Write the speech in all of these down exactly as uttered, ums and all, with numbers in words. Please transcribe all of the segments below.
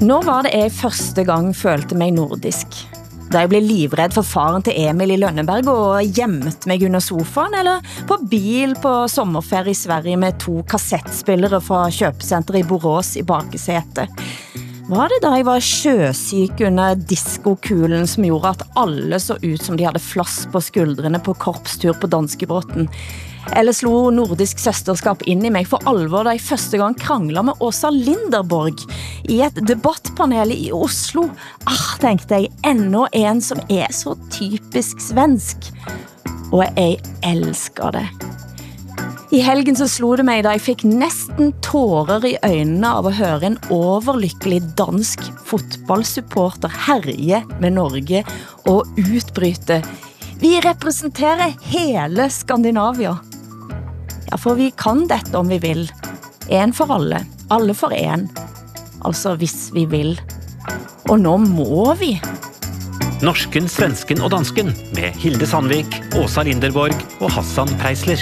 Når var det jeg første gang følte mig nordisk? Da jeg blev livredd for faren til Emil i Lønneberg og gjemte mig under sofaen, eller på bil på sommerferie i Sverige med to kassettspillere fra kjøpesenteret i Borås i bakesætet? Var det da jeg var sjøsyk under diskokulen som gjorde at alle så ut som de hadde flass på skuldrene på korpstur på Danskebrotten? Eller slo nordisk søsterskap inn i meg for alvor da jeg første gang kranglet med Åsa Linderborg i et debattpanel i Oslo? Ah, tenkte jeg, enda en som er så typisk svensk. Og jeg elsker det. I helgen så slo det meg da jeg fikk nesten tårer i øynene av å høre en overlykkelig dansk fotballsupporter herje med Norge og utbryte: Vi representerer hele Skandinavia. Ja, for vi kan dette om vi vil. En for alle, alle for en. Altså hvis vi vil. Og nå må vi. Norsken, svensken og dansken med Hilde Sandvik, Åsa Linderborg og Hassan Preisler.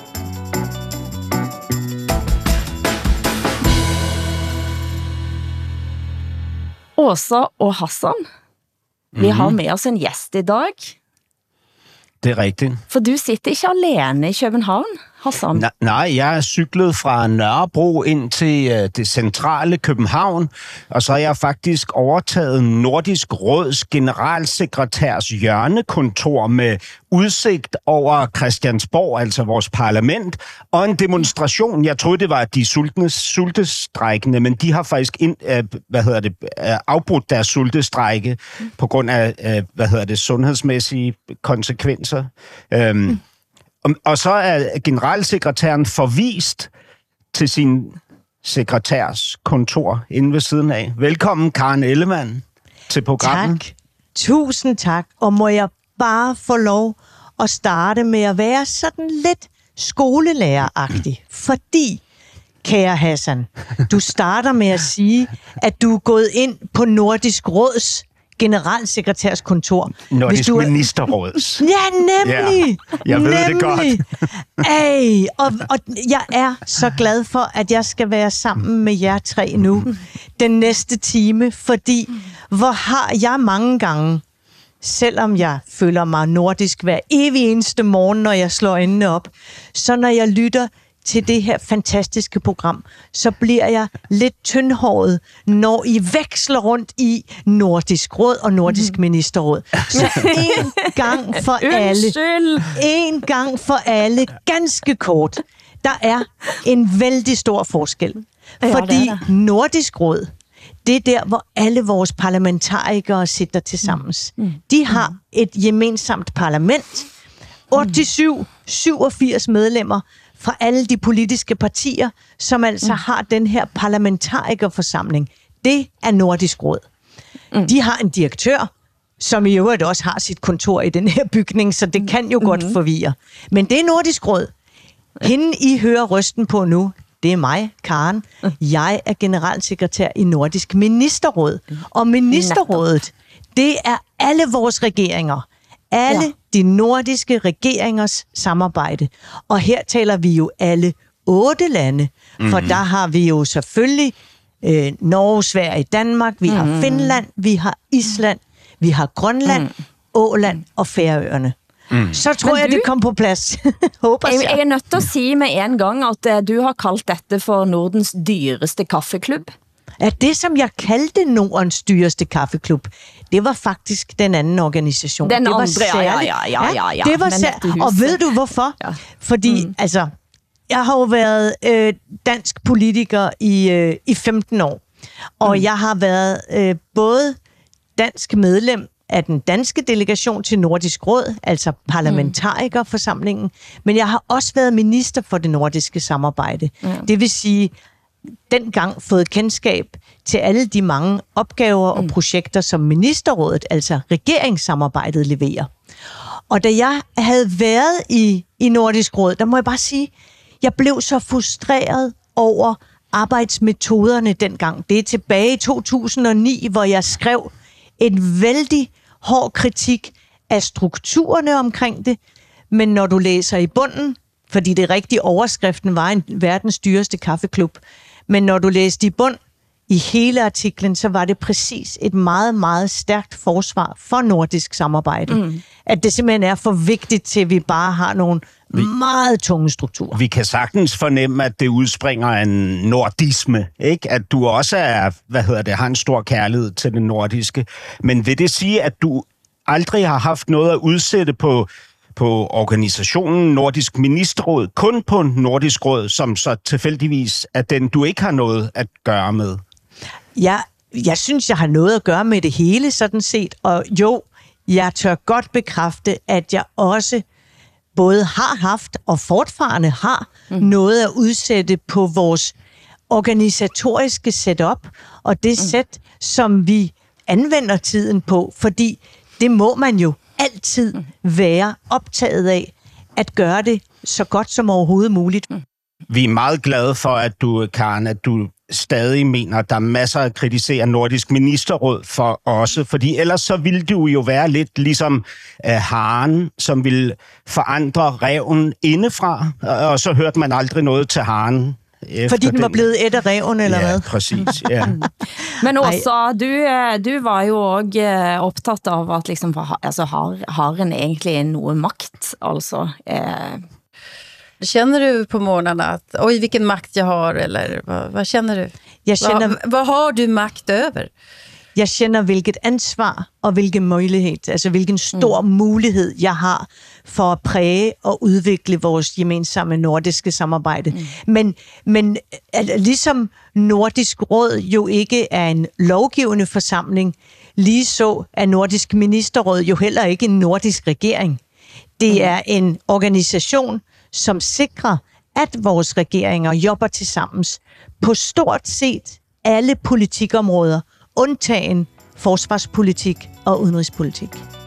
Åsa og Hassan, vi har med oss en gjest i dag. Det er rigtigt. For du sitter ikke alene i København, Hassan. Nej, nej, jeg er cyklet fra Nørrebro ind til øh, det centrale København, og så har jeg faktisk overtaget Nordisk Råds generalsekretærs hjørnekontor med udsigt over Christiansborg, altså vores parlament, og en demonstration. Jeg troede, det var de sultne, sultestrækkende, men de har faktisk ind, øh, hvad hedder det, øh, afbrudt deres sultestrække på grund af øh, hvad hedder det, sundhedsmæssige konsekvenser. Øhm, mm. og, og så er generalsekretæren forvist til sin sekretærs kontor inde ved siden af. Velkommen, Karen Ellemann, til programmet. Tak. Tusind tak. Og må jeg bare få lov at starte med at være sådan lidt skolelæreragtig. Fordi, kære Hassan, du starter med at sige, at du er gået ind på Nordisk Råds generalsekretærs kontor. Nordisk du er... ministerråds. Ja, nemlig! Ja, jeg ved nemlig. det godt. Ej, og, og jeg er så glad for, at jeg skal være sammen med jer tre nu, den næste time, fordi hvor har jeg mange gange, selvom jeg føler mig nordisk hver evig eneste morgen, når jeg slår øjnene op, så når jeg lytter til det her fantastiske program, så bliver jeg lidt tyndhåret, når I veksler rundt i Nordisk Råd og Nordisk mm. Ministerråd. Så en gang for alle, en gang for alle, ganske kort, der er en vældig stor forskel. Fordi ja, Nordisk Råd, det er der, hvor alle vores parlamentarikere sitter til sammen. Mm. De har et gemensamt parlament, otteogtyve syvogfirs medlemmer fra alle de politiske partier, som altså mm. har den her parlamentarikerforsamling. Det er Nordisk Råd. Mm. De har en direktør, som i øvrigt også har sit kontor i den her bygning, så det kan jo mm. godt forvirre. Men det er Nordisk Råd. Hende I hører røsten på nu, det er mig, Karen. Jeg er generalsekretær i Nordisk Ministerråd. Og Ministerrådet, det er alle vores regeringer. Alle ja. de nordiske regeringers samarbejde. Og her taler vi jo alle otte lande. Mm-hmm. For der har vi jo selvfølgelig øh, Norge, Sverige, Danmark, vi mm-hmm. har Finland, vi har Island, vi har Grønland, mm. Åland og Færøerne. Mm. Så tror jeg, det kom på plads. Håber jeg. Jeg er nødt til at sige med en gang, at du har kaldt dette for Nordens dyreste kaffeklub. Ja, det, som jeg kaldte Nordens dyreste kaffeklub, det var faktisk den anden organisation. Den det var andre, særligt. ja, ja, ja, ja, ja. Det var særligt. Og ved du hvorfor? Ja. Fordi, mm. altså, jeg har jo været øh, dansk politiker i, øh, i femten år, og mm. jeg har været øh, både dansk medlem af den danske delegation til Nordisk Råd, altså parlamentarikerforsamlingen, mm. men jeg har også været minister for det nordiske samarbejde. Mm. Det vil sige, dengang fået kendskab til alle de mange opgaver og projekter, som Ministerrådet, altså regeringssamarbejdet, leverer. Og da jeg havde været i, i Nordisk Råd, der må jeg bare sige, jeg blev så frustreret over arbejdsmetoderne dengang. Det er tilbage i to tusind og ni, hvor jeg skrev en vældig hård kritik af strukturerne omkring det, men når du læser i bunden, fordi det rigtige overskriften var en verdens dyreste kaffeklub, men når du læste i bund, i hele artiklen, så var det præcis et meget, meget stærkt forsvar for nordisk samarbejde. Mm. At det simpelthen er for vigtigt til, at vi bare har nogle vi, meget tunge strukturer. Vi kan sagtens fornemme, at det udspringer af en nordisme, ikke? At du også er, hvad hedder det, har en stor kærlighed til det nordiske. Men vil det sige, at du aldrig har haft noget at udsætte på på organisationen Nordisk Ministerråd, kun på Nordisk Råd, som så tilfældigvis er den, du ikke har noget at gøre med? Ja, jeg synes, jeg har noget at gøre med det hele, sådan set. Og jo, jeg tør godt bekræfte, at jeg også både har haft og fortfarande har mm. noget at udsætte på vores organisatoriske setup, og det mm. sæt, som vi anvender tiden på, fordi det må man jo altid være optaget af at gøre det så godt som overhovedet muligt. Vi er meget glade for, at du, Karen, at du stadig mener, at der er masser at kritisere Nordisk Ministerråd for også, fordi ellers så ville du jo være lidt ligesom uh, haren, som ville forandre ræven indefra, og så hørte man aldrig noget til haren. Fordi den var blevet et af reven, eller ja, hvad? Præcis, ja. Men også, du, du var jo også optaget av at liksom, altså, har, har en egentlig noget makt, altså... Eh. Känner du på morgnarna att oj, vilken makt jag har, eller vad, vad känner du? Jag känner, vad, vad har du makt över? Jeg kender, hvilket ansvar og hvilken mulighed, altså hvilken stor mm. mulighed, jeg har for at præge og udvikle vores gemensamme nordiske samarbejde. Mm. Men, men ligesom Nordisk Råd jo ikke er en lovgivende forsamling, lige så er Nordisk Ministerråd jo heller ikke en nordisk regering. Det mm. er en organisation, som sikrer, at vores regeringer jobber til sammen på stort set alle politikområder, undtagen forsvarspolitik og udenrigspolitik.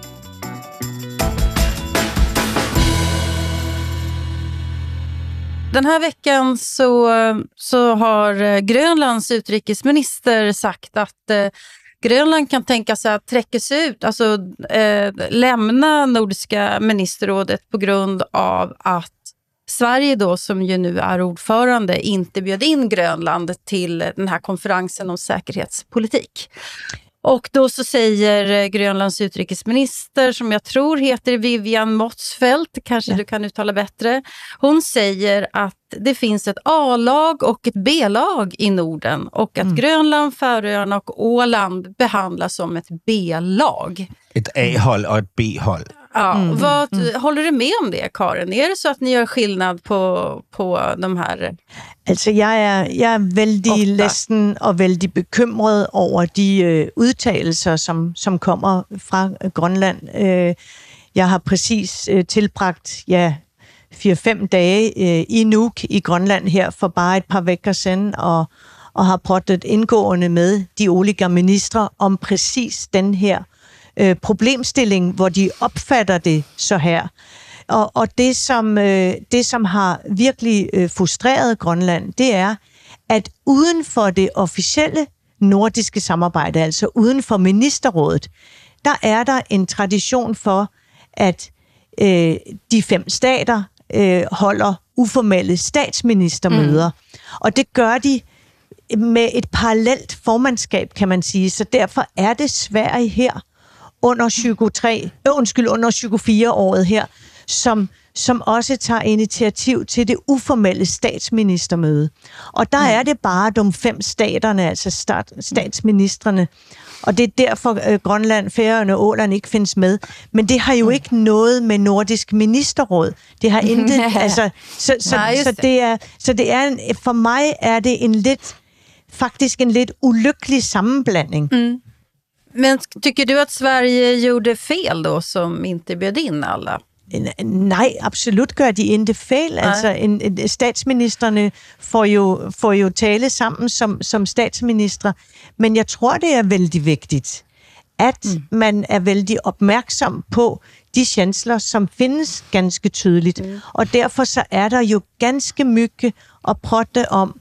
Den här veckan så, så har Grönlands utrikesminister sagt att eh, Grönland kan tänka sig att träcka sig ut, alltså eh, lämna Nordiska ministerrådet på grund av att Sverige då, som ju nu är ordförande, inte bjöd in Grönland till den här konferensen om säkerhetspolitik. Och då så säger Grönlands utrikesminister, som jag tror heter Vivian Motzfeldt, kanske ja. Du kan uttala bättre. Hon säger att det finns ett A-lag och ett B-lag i Norden och att mm. Grönland, Färöarna och Åland behandlas som ett B-lag. Ett A-hold och ett B-hold. Ja, mm. vad, mm. håller du med om det, Karen? Är det så att ni gör skillnad på, på de her? Altså, jeg er, jeg er vældig ledsen og vældig bekymret over de øh, udtalelser, som, som kommer fra øh, Grønland. Øh, jeg har præcis øh, tilbragt ja, fire-fem dage øh, i Nuuk i Grønland her for bare et par vekker siden, og, og har prøvet indgående med de olika ministre om præcis den her Øh, problemstilling, hvor de opfatter det så her. Og, og det, som, øh, det, som har virkelig øh, frustreret Grønland, det er, at uden for det officielle nordiske samarbejde, altså uden for ministerrådet, der er der en tradition for, at øh, de fem stater øh, holder uformelle statsministermøder. Mm. Og det gør de med et parallelt formandskab, kan man sige. Så derfor er det Sverige her, under tyve-tre, øh, undskyld, under tyve-fire-året her, som, som også tager initiativ til det uformelle statsministermøde. Og der er det bare de fem staterne, altså stat, statsministrene, og det er derfor øh, Grønland, Færøerne og Åland ikke findes med. Men det har jo ikke noget med Nordisk Ministerråd. Det har intet, altså, så, så, Nej, så, det er, så det er en, for mig er det en lidt, faktisk en lidt ulykkelig sammenblanding. Mm. Men tycker du att Sverige gjorde fel då, som inte bjöd in alla? Nej, absolut gør de ikke fejl. Altså, en, en, statsministerne får jo, får jo tale sammen som, som statsministre, men jeg tror, det er vældig vigtigt, at mm. man er vældig opmærksom på de chancellor, som findes ganske tydeligt. Mm. Og derfor så er der jo ganske mycket at prøve om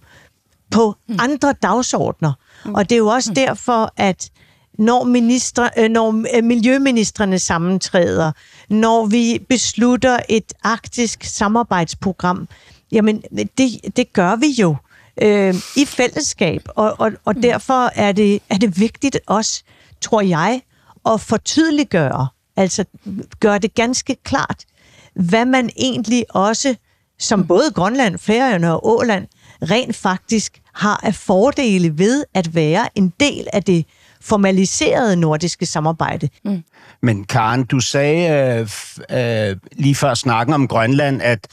på mm. andre dagsordner. Mm. Og det er jo også mm. derfor, at når, minister, øh, når miljøministrene sammentræder, når vi beslutter et arktisk samarbejdsprogram, jamen det, det gør vi jo øh, i fællesskab, og, og, og derfor er det, er det vigtigt også, tror jeg, at fortydeliggøre, altså gøre det ganske klart, hvad man egentlig også, som både Grønland, Færøerne og Åland, rent faktisk har af fordele ved at være en del af det formaliserede nordiske samarbejde. Mm. Men Karen, du sagde øh, øh, lige før snakken om Grønland, at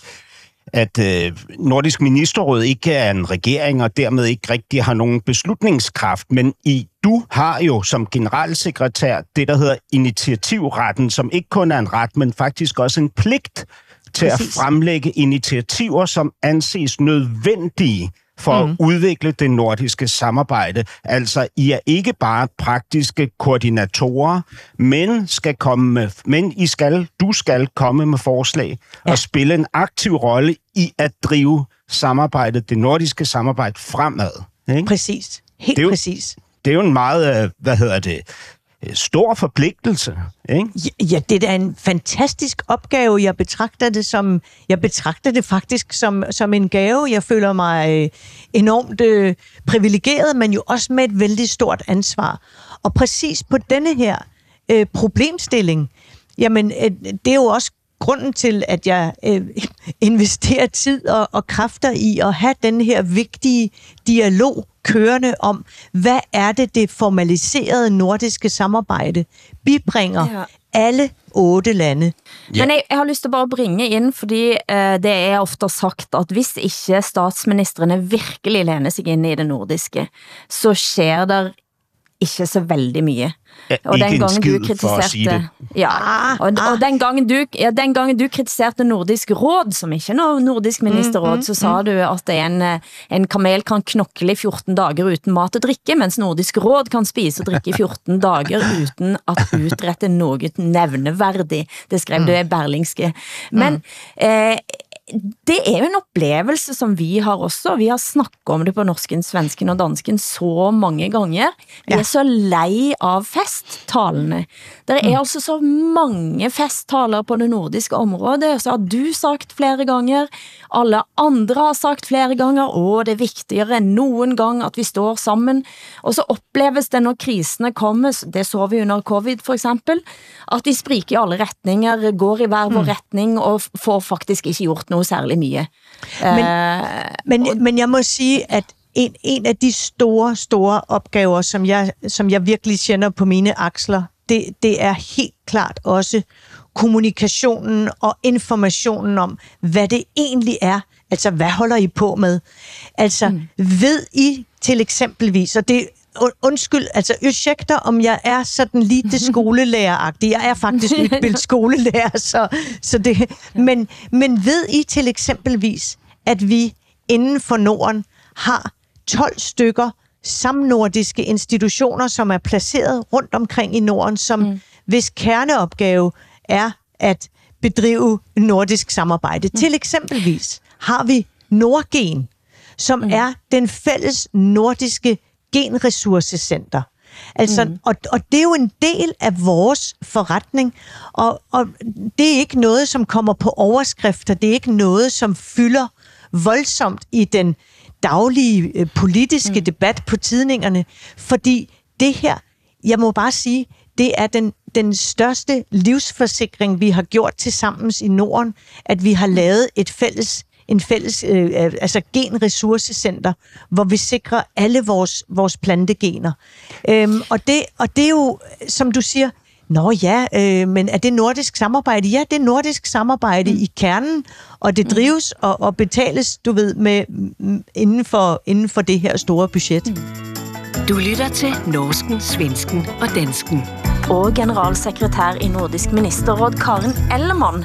at øh, Nordisk Ministerråd ikke er en regering, og dermed ikke rigtig har nogen beslutningskraft. Men I, du har jo som generalsekretær det, der hedder initiativretten, som ikke kun er en ret, men faktisk også en pligt til Præcis. At fremlægge initiativer, som anses nødvendige for mm. at udvikle det nordiske samarbejde. Altså, I er ikke bare praktiske koordinatorer, men skal komme med, men I skal, du skal komme med forslag ja. Og spille en aktiv rolle i at drive samarbejdet, det nordiske samarbejde fremad. Ikke? Præcis. Helt det jo, præcis. Det er jo en meget, hvad hedder det, stor forpligtelse, ikke? Ja, ja, det er da en fantastisk opgave. Jeg betragter det som, jeg betragter det faktisk som, som en gave. Jeg føler mig øh, enormt øh, privilegeret, men jo også med et vældig stort ansvar. Og præcis på denne her øh, problemstilling, jamen, øh, det er jo også grunden til, at jeg øh, investerer tid og, og kræfter i at have den her vigtige dialog kørende om, hvad er det, det formaliserede nordiske samarbejde bibringer ja. Alle otte lande. Ja. Men jeg, jeg har lyst til bare at bringe ind, fordi uh, det er ofte sagt, at hvis ikke statsministrene virkelig læner sig ind i det nordiske, så sker der ikke så veldig mye. Ja, og den ikke gangen en du skid for at sige det. Ja, og, og den, gangen du, ja, den gangen du kritiserte Nordisk Råd, som ikke er noget Nordisk Ministerråd, mm, mm, så sa mm. du, at det er en, en kamel kan knokle i fjorten dager uten mat og drikke, mens Nordisk Råd kan spise og drikke i fjorten dager uten at utrette noget nævneværdig. Det skrev mm. du i Berlingske. Men mm. eh, det er jo en oplevelse som vi har også. Vi har snakket om det på norsken, svensken og dansken så mange ganger. Vi er så lei av festtalene. Der er altså så mange festtaler på det nordiske området. Så har du sagt flere ganger, alle andre har sagt flere ganger, og det er vigtigere end nogen gang at vi står sammen. Og så oppleves det når krisene kommer, det så vi under covid for eksempel, at de spriker i alle retninger, går i hver vår retning og får faktisk ikke gjort noget særlig mye. Men, uh, men, og, men jeg må sige, at en, en af de store, store opgaver, som jeg, som jeg virkelig kender på mine aksler, det, det er helt klart også kommunikationen og informationen om, hvad det egentlig er. Altså, hvad holder I på med? Altså, mm. ved I til eksempelvis, og det undskyld, altså ursäkta om jeg er sådan lidt skolelæreragtig. Jeg er faktisk udbildet skolelærer, så, så det, men, men ved I til eksempelvis, at vi inden for Norden har tolv stykker samnordiske institutioner, som er placeret rundt omkring i Norden, som mm. hvis kerneopgave er at bedrive nordisk samarbejde. Mm. Til eksempelvis har vi Nordgen, som mm. er den fælles nordiske genressourcecenter. Altså, mm. og, og det er jo en del af vores forretning, og, og det er ikke noget, som kommer på overskrifter, det er ikke noget, som fylder voldsomt i den daglige øh, politiske mm. debat på tidningerne, fordi det her, jeg må bare sige, det er den, den største livsforsikring, vi har gjort til sammen i Norden, at vi har lavet et fælles en fælles øh, altså genressourcecenter, hvor vi sikrer alle vores, vores plantegener. Øhm, og, det, og det er jo, som du siger, nå ja, øh, men er det nordisk samarbejde? Ja, det er nordisk samarbejde mm. i kernen, og det drives og, og betales, du ved, med, inden, for, inden for det her store budget. Mm. Du lytter til norsken, svensken og dansken. Og generalsekretær i Nordisk Ministerråd, Karen Ellemann.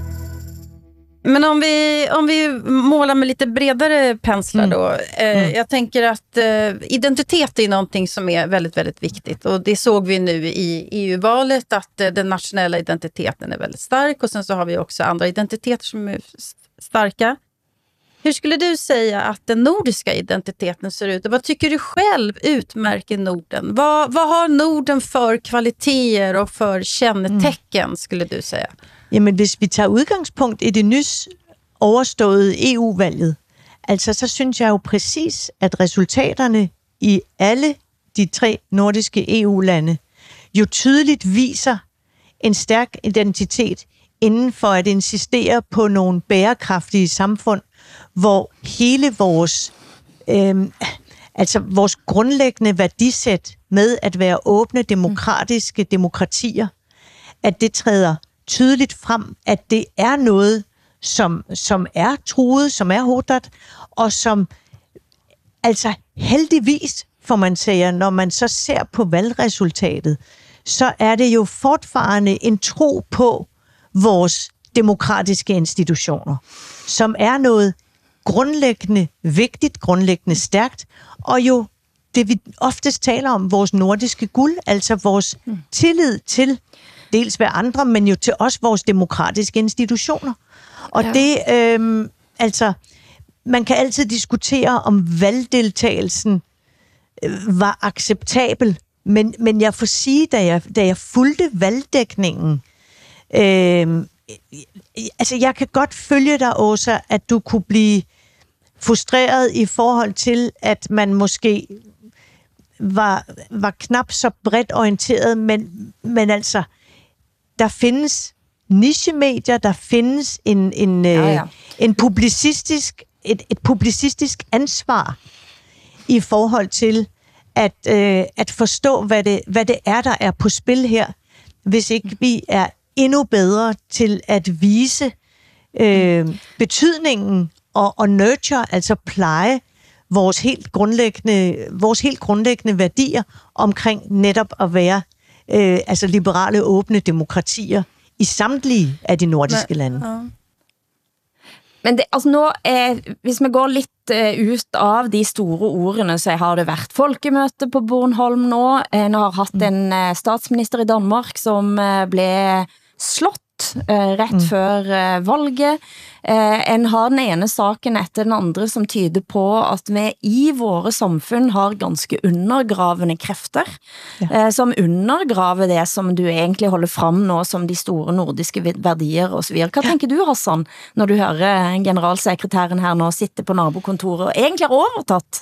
Men om vi, om vi målar med lite bredare penslar då. Mm. Eh, mm. Jag tänker att eh, identitet är någonting som är väldigt, väldigt viktigt. Och det såg vi nu i E U-valet att eh, den nationella identiteten är väldigt stark. Och sen så har vi också andra identiteter som är starka. Hur skulle du säga att den nordiska identiteten ser ut? Och vad tycker du själv utmärker Norden? Vad, vad har Norden för kvaliteter och för kännetecken, mm. skulle du säga? Jamen, hvis vi tager udgangspunkt i det nys overståede E U-valget, altså så synes jeg jo præcis, at resultaterne i alle de tre nordiske E U-lande jo tydeligt viser en stærk identitet inden for at insistere på nogle bærekraftige samfund, hvor hele vores, øh, altså vores grundlæggende værdisæt med at være åbne, demokratiske demokratier, at det træder tydeligt frem, at det er noget, som, som er truet, som er hovedet, og som altså heldigvis, får man sige, når man så ser på valgresultatet, så er det jo fortfarande en tro på vores demokratiske institutioner, som er noget grundlæggende vigtigt, grundlæggende stærkt, og jo det vi oftest taler om, vores nordiske guld, altså vores tillid til dels hver andre, men jo til også vores demokratiske institutioner. Og ja. det, øh, altså, man kan altid diskutere, om valgdeltagelsen øh, var acceptabel, men, men jeg får sige, da jeg, da jeg fulgte valgdækningen, øh, altså jeg kan godt følge dig, Åsa, at du kunne blive frustreret i forhold til, at man måske var, var knap så bredt orienteret, men, men altså, der findes nichemedier, der findes en, en, ja, ja. en publicistisk, et, et publicistisk ansvar i forhold til at, øh, at forstå, hvad det, hvad det er, der er på spil her, hvis ikke vi er endnu bedre til at vise øh, betydningen og, og nurture, altså pleje vores helt grundlæggende, vores helt grundlæggende værdier omkring netop at være øh, altså liberale, åbne demokratier i samtlige af de nordiske Men, lande. Ja. Men det, altså nå, eh, hvis vi går lidt eh, ut av de store ordene, så har det været folkemøte på Bornholm nå. En har haft en eh, statsminister i Danmark, som eh, blev slått eh, ret mm. før eh, valget. Eh, en har den ene saken efter den andre, som tyder på at vi i våre samfund har ganske undergravende kræfter, ja. eh, som undergraver det, som du egentlig holder frem nå, som de store nordiske værdier og så videre. Hvad tænker du, Hassan, når du hører generalsekretæren her nå sitte på nabokontoret og egentlig har overtaget?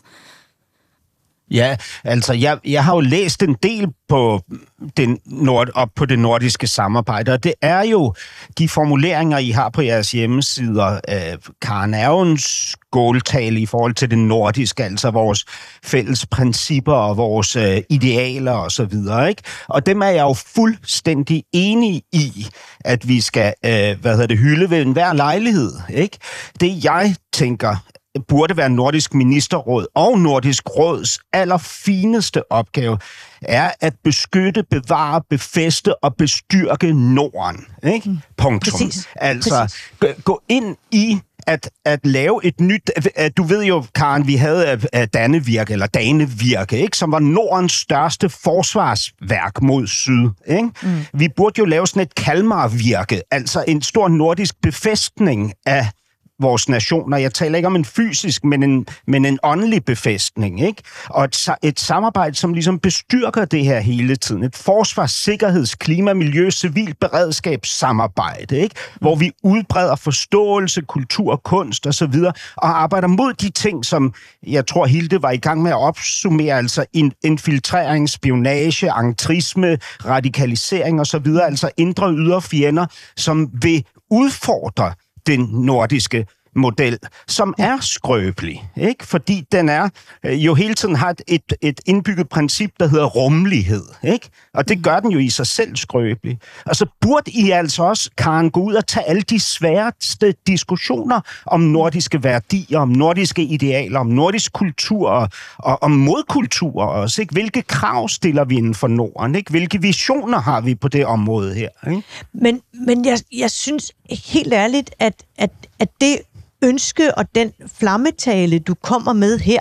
Ja, altså jeg, jeg har jo læst en del på, den nord, op på det nordiske samarbejde, og det er jo de formuleringer, I har på jeres hjemmesider. Øh, Karen Ergens skåltale i forhold til det nordiske, altså vores fælles principper og vores øh, idealer og så videre, ikke? Og dem er jeg jo fuldstændig enig i, at vi skal øh, hvad hedder det, hylde ved enhver lejlighed, ikke? Det jeg tænker burde være Nordisk Ministerråd og Nordisk Råds allerfineste opgave, er at beskytte, bevare, befæste og bestyrke Norden. Ikke? Mm. Punktum. Præcis. Altså, Præcis. gå ind i at, at lave et nyt... Du ved jo, Karen, vi havde Dannevirke, eller Danevirke, ikke? Som var Nordens største forsvarsværk mod syd. Ikke? Mm. Vi burde jo lave sådan et Kalmarvirke, altså en stor nordisk befæstning af vores nationer. Jeg taler ikke om en fysisk, men en, men en åndelig befæstning, ikke? Og et, et samarbejde, som ligesom bestyrker det her hele tiden. Et forsvars-, sikkerheds-, klima-, miljø-, civil beredskabssamarbejde, ikke? Hvor vi udbreder forståelse, kultur, kunst og så videre, og arbejder mod de ting, som jeg tror, Hilde var i gang med at opsummere, altså infiltrering, spionage, entrisme, radikalisering og så videre, altså indre og ydre fjender, som vil udfordre den nordiske model, som er skrøbelig, ikke? Fordi den er jo hele tiden har et, et indbygget princip, der hedder rummelighed, ikke? Og det gør den jo i sig selv skrøbelig. Og så burde I altså også, Karen, gå ud og tage alle de sværeste diskussioner om nordiske værdier, om nordiske idealer, om nordisk kultur og, og om modkultur også, ikke? Hvilke krav stiller vi inden for Norden, ikke? Hvilke visioner har vi på det område her, ikke? Men, men jeg, jeg synes helt ærligt, at, at, at det ønske og den flammetale, du kommer med her,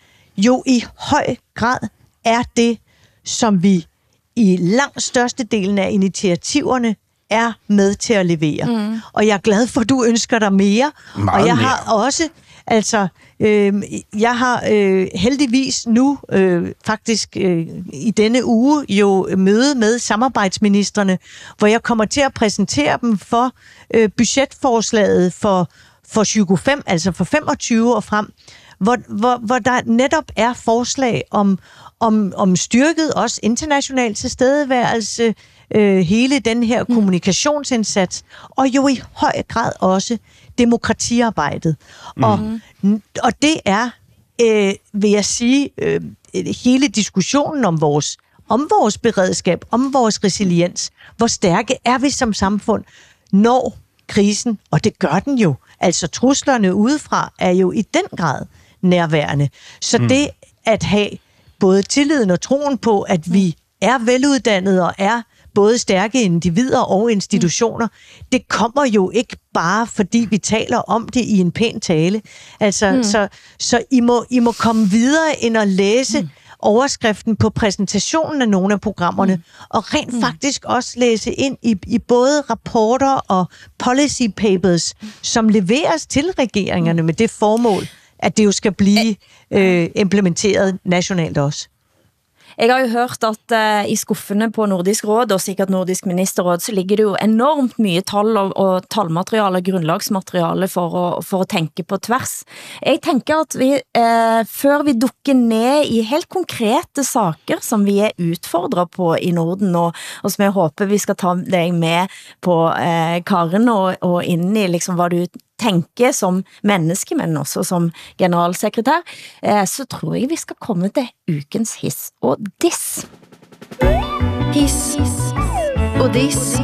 jo i høj grad er det, som vi i langt størstedelen af initiativerne er med til at levere. Mm. Og jeg er glad for, at du ønsker dig mere. Meget og jeg mere. har også, altså, øh, jeg har øh, heldigvis nu, øh, faktisk øh, i denne uge, jo møde med samarbejdsministerne, hvor jeg kommer til at præsentere dem for øh, budgetforslaget for for tjugofem, altså for femogtyve og frem, hvor, hvor, hvor der netop er forslag om, om, om styrket også international tilstedeværelse, øh, hele den her mm. kommunikationsindsats, og jo i høj grad også demokratiarbejdet. Mm. Og, og det er, øh, vil jeg sige, øh, hele diskussionen om vores, om vores beredskab, om vores resiliens. Hvor stærke er vi som samfund, når krisen, og det gør den jo, altså truslerne udefra er jo i den grad nærværende. Så mm. det at have både tilliden og troen på, at vi er veluddannede og er både stærke individer og institutioner, det kommer jo ikke bare, fordi vi taler om det i en pæn tale. Altså, mm. så, så I, må, I må komme videre end at læse mm. overskriften på præsentationen af nogle af programmerne, mm. og rent mm. faktisk også læse ind i, i både rapporter og policy papers, som leveres til regeringerne med det formål, at det jo skal blive øh, implementeret nationalt også. Jeg har jo hørt at uh, i skuffene på Nordisk Råd, og sikkert Nordisk Ministerråd, så ligger det jo enormt mye tall og, og tallmateriale, grundlagsmateriale for å, for å tenke på tvers. Jeg tenker at vi, uh, før vi dukker ned i helt konkrete saker, som vi er utfordret på i Norden, og, og som jeg håber vi skal ta deg med på uh, Karen, og, og inn i liksom, hva du tænke som menneske, men også som generalsekretær, eh, så tror jeg vi skal komme til ukens hiss og diss. Hiss og diss.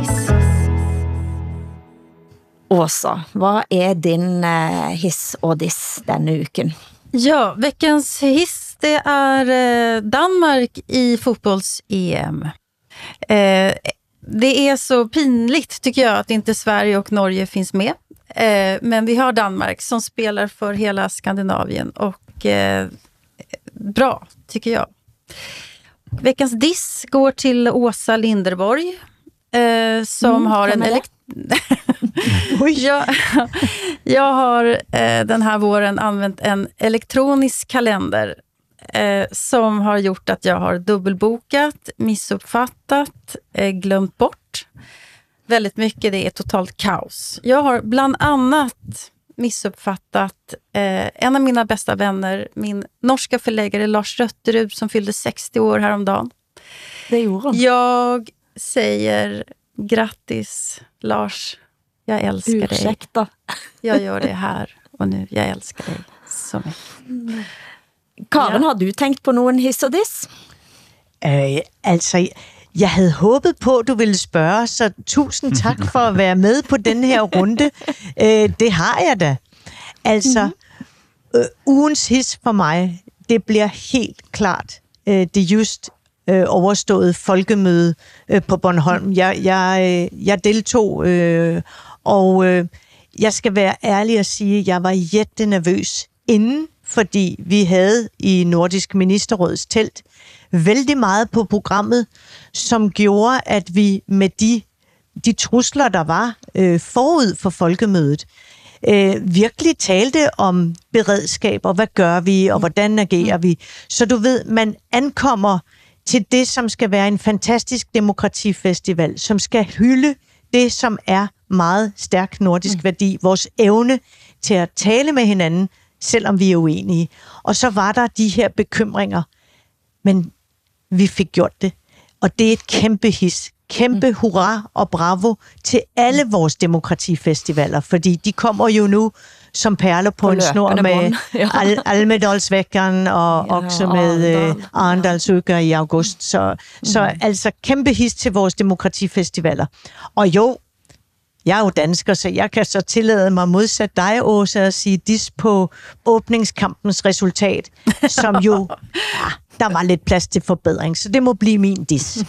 Åsa, hvad er din eh, hiss og diss denne uken? Ja, veckans hiss, det är eh, Danmark i fotbolls-E M. Eh, det är så pinligt tycker jag att inte Sverige och Norge finns med. Eh, men vi har Danmark som spelar för hela Skandinavien och eh, bra tycker jag. Veckans diss går till Åsa Linderborg eh, som mm, har en elekt- jag, jag har eh, den här våren använt en elektronisk kalender eh, som har gjort att jag har dubbelbokat, missuppfattat, eh, glömt bort väldigt mycket. Det är totalt kaos. Jag har bland annat missuppfattat eh, en av mina bästa vänner, min norska förläggare Lars Rötterud som fyllde sextio år häromdagen. Det gjorde han. Jag säger grattis Lars, jag älskar dig. Ursäkta. Jag gör det här och nu. Jag älskar dig så mycket. Karen, ja. Har du tænkt på nogen hiss og diss? Øh, altså... Jeg havde håbet på, at du ville spørge, så tusind tak for at være med på den her runde. Øh, det har jeg da. Altså, øh, ugens his for mig, det bliver helt klart øh, det just øh, overståede folkemøde øh, på Bornholm. Jeg, jeg, øh, jeg deltog, øh, og øh, jeg skal være ærlig og sige, at jeg var jættenervøs inden, fordi vi havde i Nordisk Ministerråds telt vældig meget på programmet, som gjorde, at vi med de, de trusler, der var øh, forud for folkemødet, øh, virkelig talte om beredskab, og hvad gør vi, og hvordan agerer vi. Så du ved, man ankommer til det, som skal være en fantastisk demokratifestival, som skal hylde det, som er meget stærk nordisk værdi, vores evne til at tale med hinanden, selvom vi er uenige. Og så var der de her bekymringer, men vi fik gjort det. Og det er et kæmpe his, kæmpe hurra og bravo til alle vores demokratifestivaler, fordi de kommer jo nu som perler på, på en snor med Al- Almedalsveckan og ja, også med uh, Arendalsuka i august. Så, mm. så altså kæmpe his til vores demokratifestivaler. Og jo, jeg er jo dansker, så jeg kan så tillade mig modsat dig, Åsa, at sige dis på åbningskampens resultat, som jo, ja, der var lidt plads til forbedring, så det må blive min dis.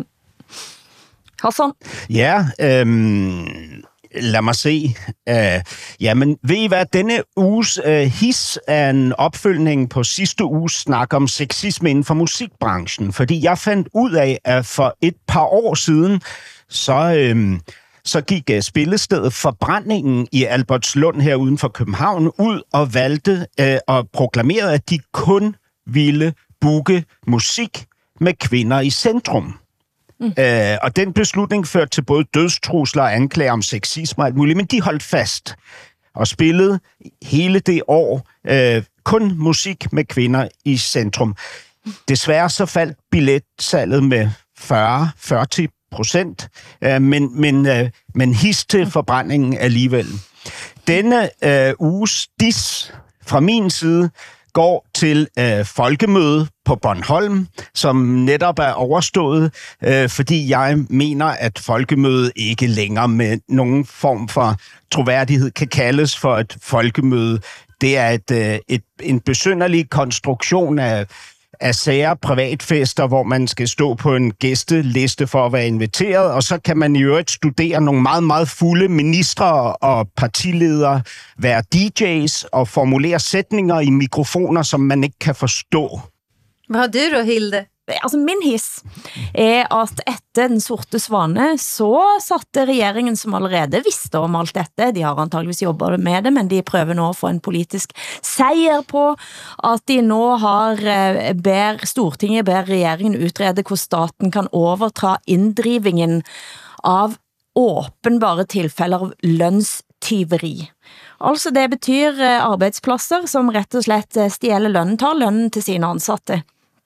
Hassan? Ja, øhm, lad mig se. Uh, jamen, ved I hvad, denne uges uh, his er en opfølgning på sidste uges snak om sexisme inden for musikbranchen, fordi jeg fandt ud af, at for et par år siden, så... Øhm, så gik uh, spillestedet Forbrændingen i Albertslund her uden for København ud og valgte uh, og proklamerede, at de kun ville booke musik med kvinder i centrum. Mm. Uh, og den beslutning førte til både dødstrusler og anklager om sexisme og alt muligt, men de holdt fast. og spillede hele det år øh, kun musik med kvinder i centrum. Desværre så faldt billetsalget med fyrre til fyrre procent, øh, men, men, øh, men his til forbrændingen alligevel. Denne øh, uges dis fra min side går til øh, folkemøde på Bornholm, som netop er overstået, øh, fordi jeg mener, at folkemøde ikke længere med nogen form for troværdighed kan kaldes for et folkemøde. Det er et, øh, et, en besynderlig konstruktion af af sager, privatfester, hvor man skal stå på en gæsteliste for at være inviteret, og så kan man i øvrigt studere nogle meget, meget fulde ministre og partiledere, være D J's og formulere sætninger i mikrofoner, som man ikke kan forstå. Hvad har du då, Hilde? Altså min hiss er at etter den sorte svane så satte regjeringen som allerede visste om alt dette, de har antageligvis jobbet med det, men de prøver nå å få en politisk seier på at de nå har ber, Stortinget ber regjeringen utrede hvor staten kan overta inddrivingen av åpenbare tilfeller av lønnstyveri. Altså det betyr arbeidsplasser som rett og slett stjeler lønnen, tar lønnen til sine ansatte.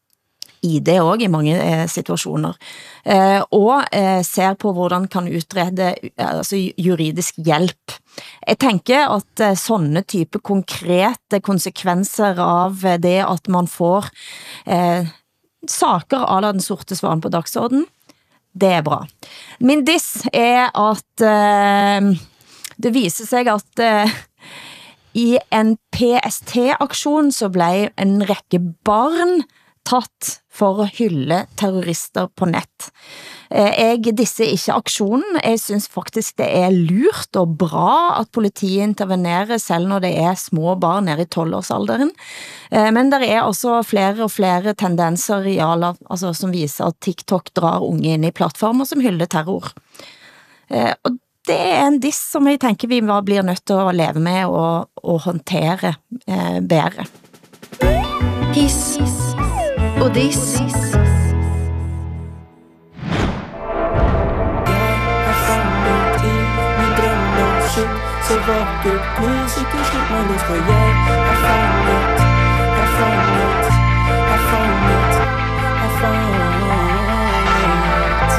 I det også i mange eh, situasjoner, eh, og eh, ser på hvordan kan utrede altså, juridisk hjelp. Jeg tenker at eh, sånne type konkrete konsekvenser av eh, det at man får eh, saker av den sorte svan på dagsorden, det er bra. Min diss er at eh, det viser seg at eh, i en P S T-aksjon så ble en rekke barn tatt for å hylle terrorister på nett. Jeg disser ikke aksjonen. Jeg synes faktisk det er lurt og bra at politiet intervenerer selv når det er små barn nede i tolvårsalderen. Men det er også flere og flere tendenser i alle, altså, som viser at TikTok drar unge inn i plattformer som hyller terror. Og det er en diss som jeg tenker vi blir nødt til å leve med og, og håndtere eh, bedre. Hiss og diss. Så vakkert, musikk og slipp meg løs, for jeg er fanget, er fanget, er fanget, er fanget.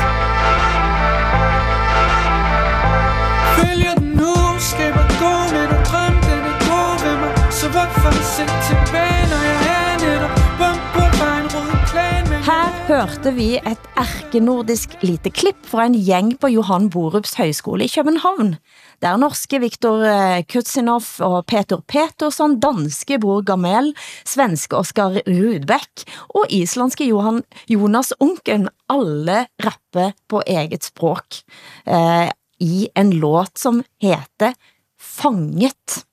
Følger den nu, skal bare gå med og drøm, den er god ved mig, så hvorfor se tilbage, når jeg er netop bump på vejen, rød klæn med. Her hørte vi et erkenordisk lite klipp fra en gjeng på Johan Borups højskole i København, der norske Viktor Kutsinov og Peter Petersson, danske Bror Gamel, svenske Oskar Rudbeck og islandske Johan, Jonas Unken alle rapper på eget språk eh, i en låt som heter Fanget.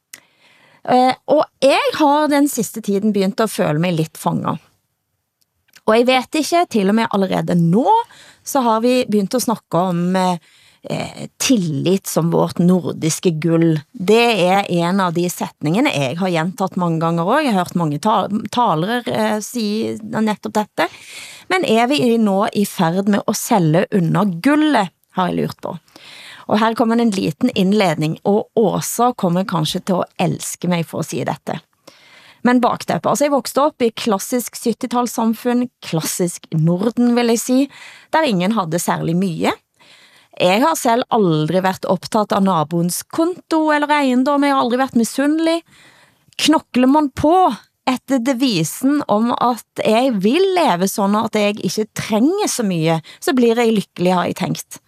Eh, og jeg har den siste tiden begynt å føle meg litt fanget. Og jeg vet ikke, til og med allerede nå, så har vi begynt å snakke om eh, Eh, tillit som vårt nordiske gull. Det er en av de setningene jeg har gjentatt mange ganger også. Jeg har hørt mange ta- talere eh, si nettopp dette. Men er vi nå i ferd med å selge unna gullet, har jeg lurt på. Og her kommer en liten innledning, og Åsa kommer kanskje til å elske meg for å si dette. Men bakteppet, altså jeg vokste opp i klassisk syttitallssamfunn, klassisk Norden vil jeg si, der ingen hadde særlig mye. Jeg har selv aldri vært opptatt av naboens konto eller eiendom, jeg har aldri vært misunnelig. Knokler man på etter devisen om at jeg vil leve sånn at jeg ikke trenger så mye, så blir jeg lykkelig, har jeg tenkt.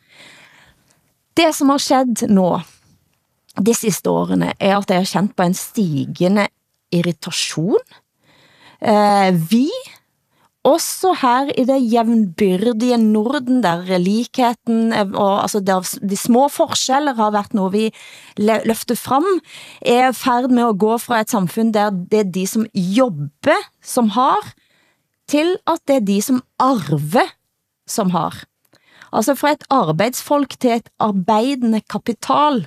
Det som har skjedd nå, de siste årene, er at jeg har kjent på en stigende irritasjon. Eh, vi Også her i det jevnbyrdige Norden, der likheten og altså der de små forskjeller har vært noe vi løfter fram, er i ferd med å gå fra et samfunn der det er de som jobber som har, til at det er de som arver som har. Altså fra et arbeidsfolk til et arbeidende kapital.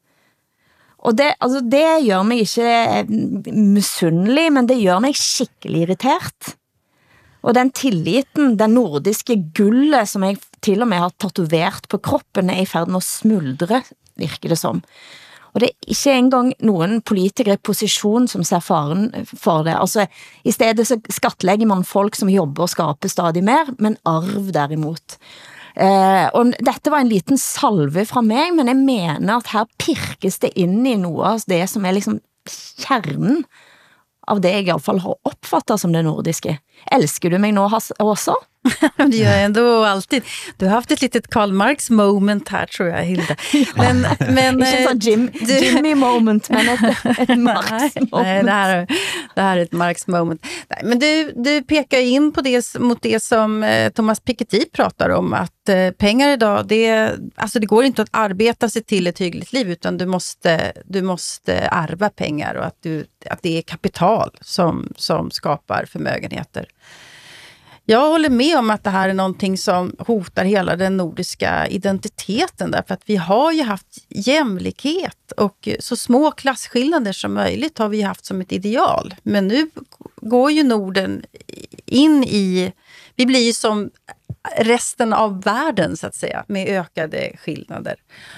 Og det, altså det gjør meg ikke misunnelig, men det gjør meg skikkelig irritert. Og den tilliten, den nordiske gullet som jeg til og med har tatovert på kroppen, er i ferd med å smuldre, virker det som. Og det er ikke engang nogen politikere i position som ser faren for det. Altså, i stedet så skattlegger man folk som jobber og skaper stadig mer, men arv derimot. Eh, og dette var en liten salve fra mig, men jeg mener at her pirkes det ind i noget av det som er liksom kärnen av det jeg i alla fall har uppfattat som det nordiske. Elsker du mig nå også? Det gör jag ändå alltid. Du har haft ett litet Karl Marx moment här, tror jag, Hilda. Men, men, Ikke sånn Jim, du, Jimmy moment, men ett, ett Marx nej, moment. Nej, det här, det här är ett Marx moment. Nej, men du, du pekar in på det, mot det som eh, Thomas Piketty pratar om, att eh, pengar idag, det, alltså det går inte att arbeta sig till ett hyggligt liv, utan du måste, du måste ärva pengar, och att, du, att det är kapital som, som skapar förmögenheter. Jag håller med om att det här är någonting som hotar hela den nordiska identiteten, därför att vi har ju haft jämlikhet och så små klasskillnader som möjligt har vi haft som ett ideal. Men nu går ju Norden in i, vi blir ju som resten av världen så att säga, med ökade skillnader.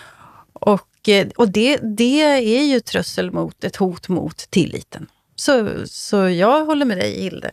Och, och det, det är ju trössel mot, ett hot mot tilliten. Så, så jag håller med dig, Hilde.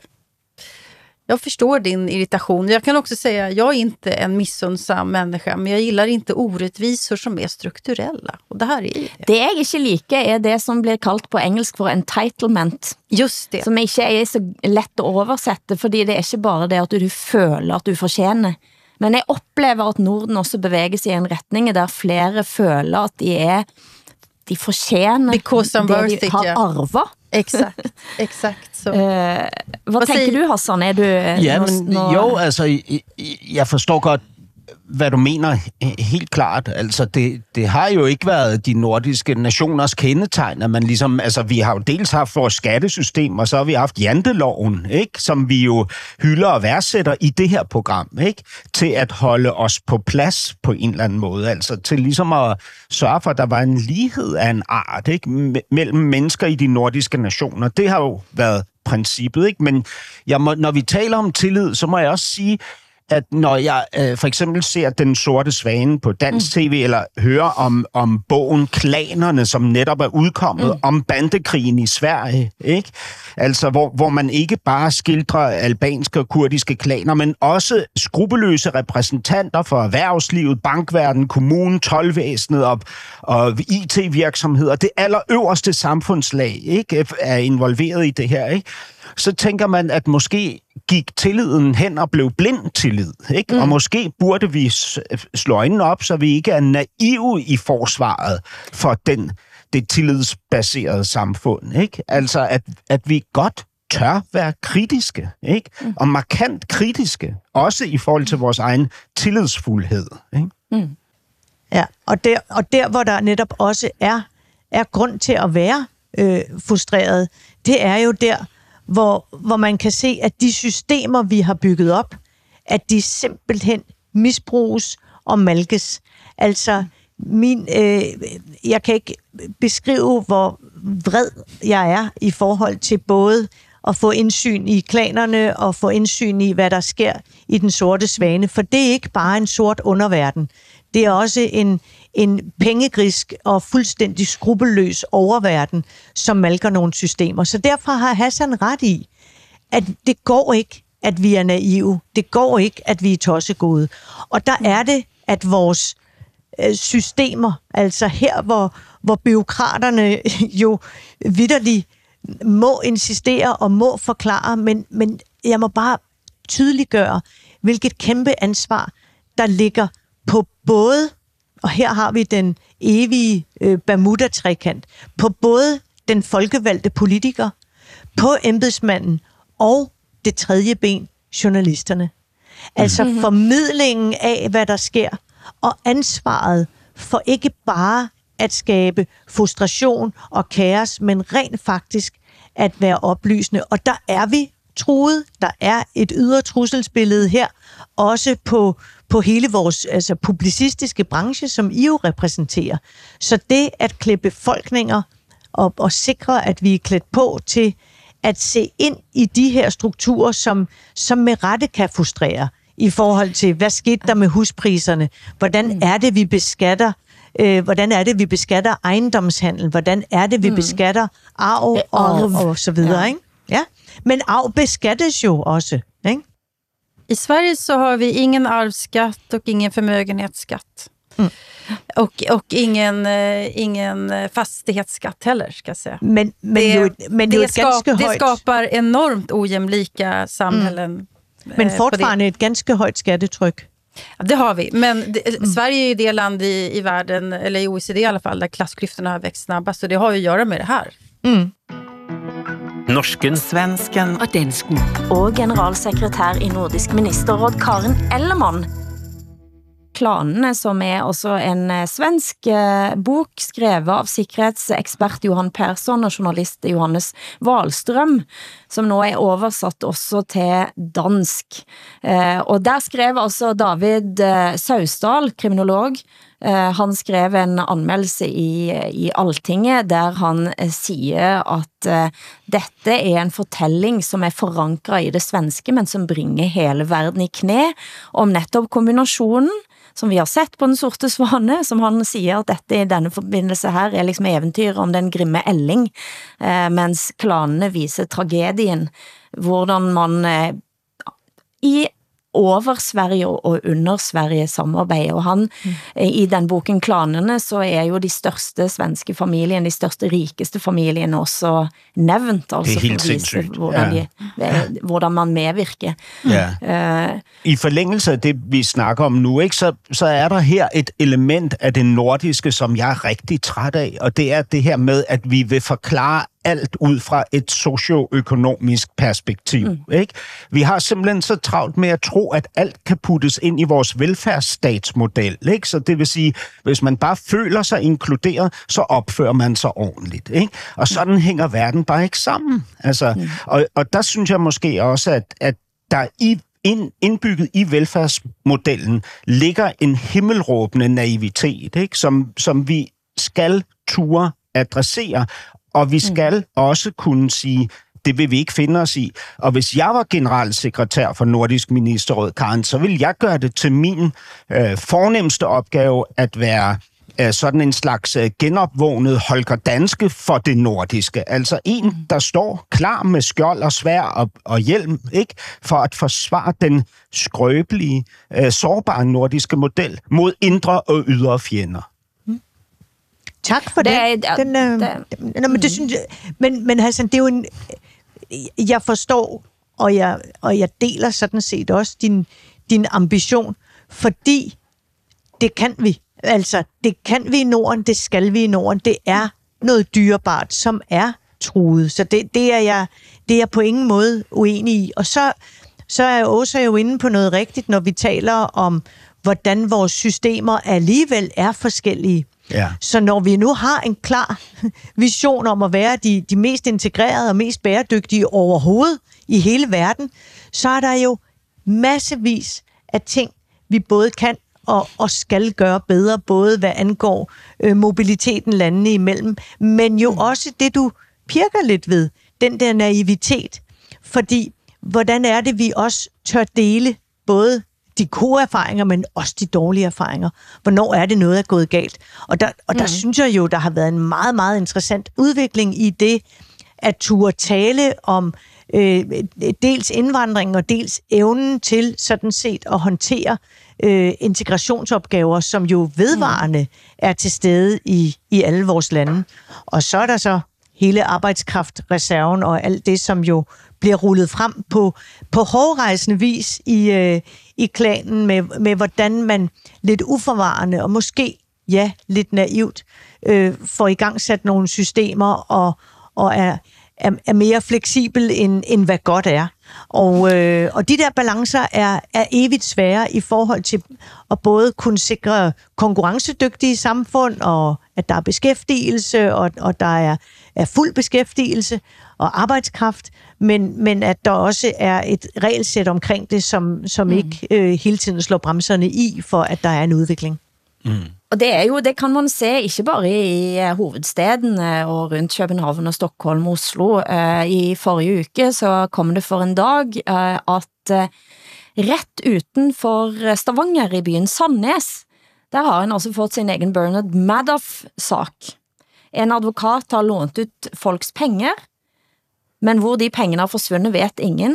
Jag förstår din irritation. Jag kan också säga att jag är inte en missunnsam människa, men jag gillar inte orättvisor som är strukturella. Och det här är det. Det jeg ikke liker er det som blir kaldt på engelsk for entitlement. Just det. Som ikke er så lett å oversette, fordi det er ikke bare det at du føler at du fortjener. Men jeg opplever at Norden også beveger sig i en retning der flere føler at de er de fortjener Because I'm det worth de it, har ja. arvet. Exakt, exakt så. Uh, hvad, hvad tænker siger- du, Hassan? Er du, Ja, når- men når- jo, altså, i- i- jeg forstår godt, hvad du mener helt klart. Altså, det, det har jo ikke været de nordiske nationers kendetegn, at man ligesom, altså, vi har jo dels haft vores skattesystem, og så har vi haft janteloven, ikke? Som vi jo hylder og værdsætter i det her program, ikke? Til at holde os på plads på en eller anden måde, altså til ligesom at sørge for, at der var en lighed af en art, ikke? Me- mellem mennesker i de nordiske nationer. Det har jo været princippet, ikke? Men jeg må, når vi taler om tillid, så må jeg også sige, at når jeg øh, for eksempel ser Den Sorte Svane på dansk tv, eller hører om, om bogen Klanerne, som netop er udkommet, mm. om bandekrigen i Sverige, ikke? Altså, hvor, hvor man ikke bare skildrer albanske og kurdiske klaner, men også skrupelløse repræsentanter for erhvervslivet, bankverden, kommunen, toldvæsenet og, og I T-virksomheder. Det allerøverste samfundslag, ikke? Er involveret i det her, ikke? Så tænker man, at måske gik tilliden hen og blev blind tillid, ikke? Mm. Og måske burde vi slå øjnene op, så vi ikke er naive i forsvaret for den, det tillidsbaserede samfund, ikke? Altså, at, at vi godt tør være kritiske, ikke? Mm. Og markant kritiske, også i forhold til vores egen tillidsfuldhed, ikke? Mm. Ja, og der, og der hvor der netop også er, er grund til at være øh, frustreret, det er jo der, hvor, hvor man kan se, at de systemer, vi har bygget op, at de simpelthen misbruges og malkes. Altså, min, øh, jeg kan ikke beskrive, hvor vred jeg er i forhold til både at få indsyn i klanerne og få indsyn i, hvad der sker i Den Sorte Svane, for det er ikke bare en sort underverden. Det er også en, en pengegrisk og fuldstændig skrupelløs oververden, som malker nogle systemer. Så derfor har Hassan ret i, at det går ikke, at vi er naive. Det går ikke, at vi er tossegode. Og der er det, at vores øh, systemer, altså her, hvor, hvor bureaukraterne jo vitterligt må insistere og må forklare, men, men jeg må bare tydeliggøre, hvilket kæmpe ansvar, der ligger på både, og her har vi den evige øh, Bermuda-trekant, på både den folkevalgte politiker, på embedsmanden og det tredje ben, journalisterne. Altså mm-hmm. formidlingen af, hvad der sker, og ansvaret for ikke bare at skabe frustration og kaos, men rent faktisk at være oplysende. Og der er vi truet. Der er et ydre trusselsbillede her, også på, på hele vores altså publicistiske branche, som I jo repræsenterer. Så det at klæde befolkninger og, og sikre, at vi er klædt på til at se ind i de her strukturer, som, som med rette kan frustrere i forhold til, hvad skete der med huspriserne? Hvordan er det, vi beskatter Øh, hvordan er det, vi beskatter ejendomshandel? Hvordan er det, vi mm. beskatter arv og, og så videre, ja. Ikke? Ja. Men arv beskattes jo også, ikke? I Sverige så har vi ingen arvsskatt och ingen förmögenhetsskatt. Mm. Och, och ingen, uh, ingen fastighetsskatt heller, ska jag säga. Men, men det, jo, men det, jo skap, det skapar enormt ojämlika samhällen. Mm. Men fortfarande ett ganska högt skattetryck. Ja, det har vi. Men det, mm. Sverige är ju det land i, i världen, eller i O E C D i alla fall, där klassklyftorna har växt snabbast. Så det har ju att göra med det här. Mm. Norsken, svensken og dansken. Og generalsekretær i Nordisk Ministerråd Karen Ellemann. Klanene, som er også en svensk bok skrevet av sikkerhetsekspert Johan Persson og journalist Johannes Wahlström, som nå er oversatt også til dansk. Og der skrev også David Sausdal, kriminolog. Han skrev en anmeldelse i, i Altinget, der han siger at dette er en fortelling, som er forankret i det svenske, men som bringer hele verden i knæ, om netop kombinationen, som vi har sett på Den sorte svane, som han siger at dette i denne forbindelse her er liksom eventyr om den grimme Elling, eh, mens klanene viser tragedien, hvordan man eh, i over Sverige og under Sverige samarbejder, og han mm. i den boken Klanene, så er jo de største svenske familien, de største rikeste familien også nevnt, altså for at vise hvordan, ja. de, hvordan man medvirker. Ja. Uh, I forlængelse af det, vi snakker om nu, ikke, så, så er der her et element af det nordiske, som jeg er rigtig træt af, og det er det her med, at vi vil forklare alt ud fra et socioøkonomisk perspektiv. Mm. Ikke? Vi har simpelthen så travlt med at tro, at alt kan puttes ind i vores velfærdsstatsmodel. Ikke? Så det vil sige, hvis man bare føler sig inkluderet, så opfører man sig ordentligt. Ikke? Og sådan mm. hænger verden bare ikke sammen. Altså, mm. og, og der synes jeg måske også, at, at der i Ind, indbygget i velfærdsmodellen ligger en himmelråbende naivitet, ikke? Som, som vi skal ture adressere, og vi skal mm. også kunne sige, det vil vi ikke finde os i. Og hvis jeg var generalsekretær for Nordisk Ministerråd, Karen, så vil jeg gøre det til min øh, fornemmeste opgave at være øh, sådan en slags øh, genopvågnet Holger Danske for det nordiske. Altså en, der står klar med skjold og svær og, og hjelm, ikke, for at forsvare den skrøbelige, øh, sårbare nordiske model mod indre og ydre fjender. Tak for det. det, er, den, øh, det nå, men det synes jeg, men men Hassan, det er jo en, jeg forstår og jeg og jeg deler sådan set også din din ambition, fordi det kan vi. Altså, det kan vi i Norden, det skal vi i Norden. Det er noget dyrebart, som er truet. Så det det er jeg det er jeg på ingen måde uenig i. Og så så er Åsa jo inde på noget rigtigt, når vi taler om hvordan vores systemer alligevel er forskellige. Ja. Så når vi nu har en klar vision om at være de, de mest integrerede og mest bæredygtige overhovedet i hele verden, så er der jo massevis af ting, vi både kan og, og skal gøre bedre, både hvad angår øh, mobiliteten landene imellem, men jo også det, du pirker lidt ved, den der naivitet. Fordi, hvordan er det, vi også tør dele både de gode erfaringer, men også de dårlige erfaringer. Hvornår er det noget, der er gået galt? Og der, og der mm. synes jeg jo, der har været en meget, meget interessant udvikling i det, at turde tale om øh, dels indvandring og dels evnen til sådan set at håndtere øh, integrationsopgaver, som jo vedvarende mm. er til stede i, i alle vores lande. Og så er der så hele arbejdskraftreserven og alt det, som jo bliver rullet frem på, på hårdrejsende vis i, øh, i klanen med, med, hvordan man lidt uforvarende og måske, ja, lidt naivt øh, får i gang sat nogle systemer og, og er, er, er mere fleksibel, end, end hvad godt er. Og, øh, og de der balancer er, er evigt svære i forhold til at både kunne sikre konkurrencedygtige samfund, og at der er beskæftigelse, og, og der er, er fuld beskæftigelse og arbejdskraft, men, men at der også er et regelsæt omkring det, som, som mm. ikke øh, hele tiden slår bremserne i, for at der er en udvikling. Mm. Og det er jo, det kan man se, ikke bare i hovedstedene og rundt København og Stockholm og Oslo. I forrige uke så kom det for en dag at rett uden for Stavanger i byen Sandnes, Der har han altså fått sin egen Bernard Madoff-sak. En advokat har lånt ut folks penger, men hvor de pengene har forsvunnet vet ingen.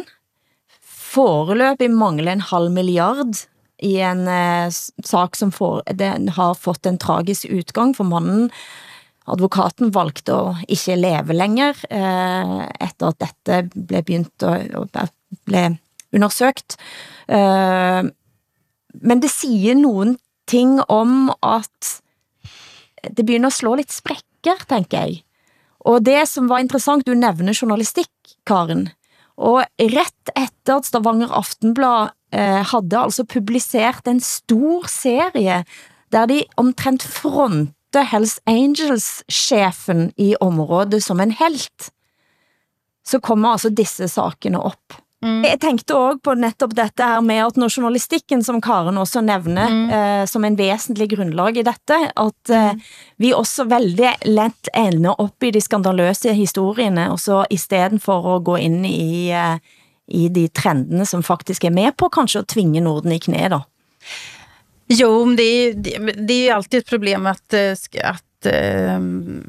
Foreløpig mangler en halv milliard i en eh, sak som for, den har fått en tragisk utgang for mannen. Advokaten valgte å ikke leve lenger eh, etter at dette ble begynt å, ble undersøkt. Eh, men det sier noen ting om at det begynner å slå litt sprekker, tenker jeg. Og det som var interessant, du nevner journalistikk, Karen, og rett etter at Stavanger Aftenblad eh, hadde altså publisert en stor serie der de omtrent fronte Hells Angels-sjefen i området som en helt, så kommer altså disse sakene opp. Mm. Jeg tenkte også på nettopp dette her med at når journalistikken, som Karen også nevner, mm. eh, som en vesentlig grunnlag i dette, at eh, vi også veldig lett ender opp i de skandaløse historiene, og så i stedet for å gå inn i, eh, i de trendene som faktisk er med på kanskje å tvinge Norden i kne da. Jo, det är, det är ju alltid ett problem att, att eh,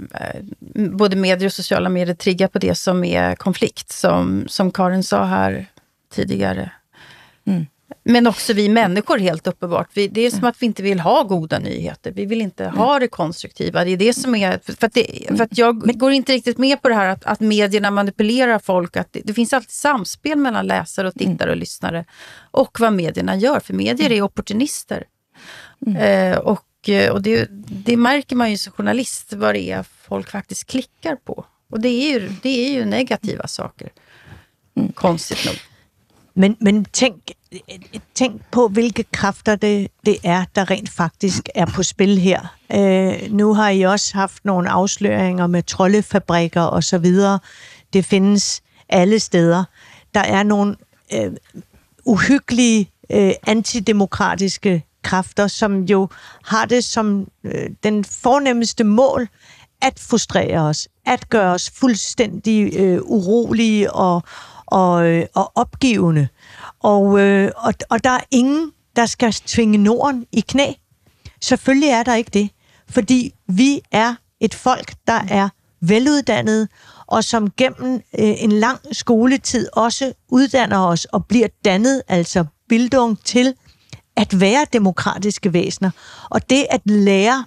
både medier och sociala medier triggar på det som är konflikt, som, som Karin sa här tidigare. Mm. Men också vi människor helt uppenbart. Vi, det är som att vi inte vill ha goda nyheter. Vi vill inte mm. ha det konstruktiva. Det är det som är... För att, det, för att jag går inte riktigt med på det här att, att medierna manipulerar folk. Att det, det finns alltid samspel mellan läsare och tittare och lyssnare. Och vad medierna gör. För medier är opportunister. Mm. Eh, och och det, det märker man ju som journalist vad det är folk faktiskt klickar på. Och det är ju, det är ju negativa saker. Mm. Konstigt nog. Men, men tænk, tænk på, hvilke kræfter det, det er, der rent faktisk er på spil her. Øh, nu har I også haft nogle afsløringer med troldefabrikker og så videre. Det findes alle steder. Der er nogle øh, uhyggelige øh, antidemokratiske kræfter, som jo har det som øh, den fornemmeste mål at frustrere os, at gøre os fuldstændig øh, urolige og, og, øh, og opgivende. Og, øh, og, og der er ingen, der skal tvinge Norden i knæ. Selvfølgelig er der ikke det, fordi vi er et folk, der er veluddannet, og som gennem øh, en lang skoletid også uddanner os og bliver dannet, altså bildung til at være demokratiske væsener. Og det at lære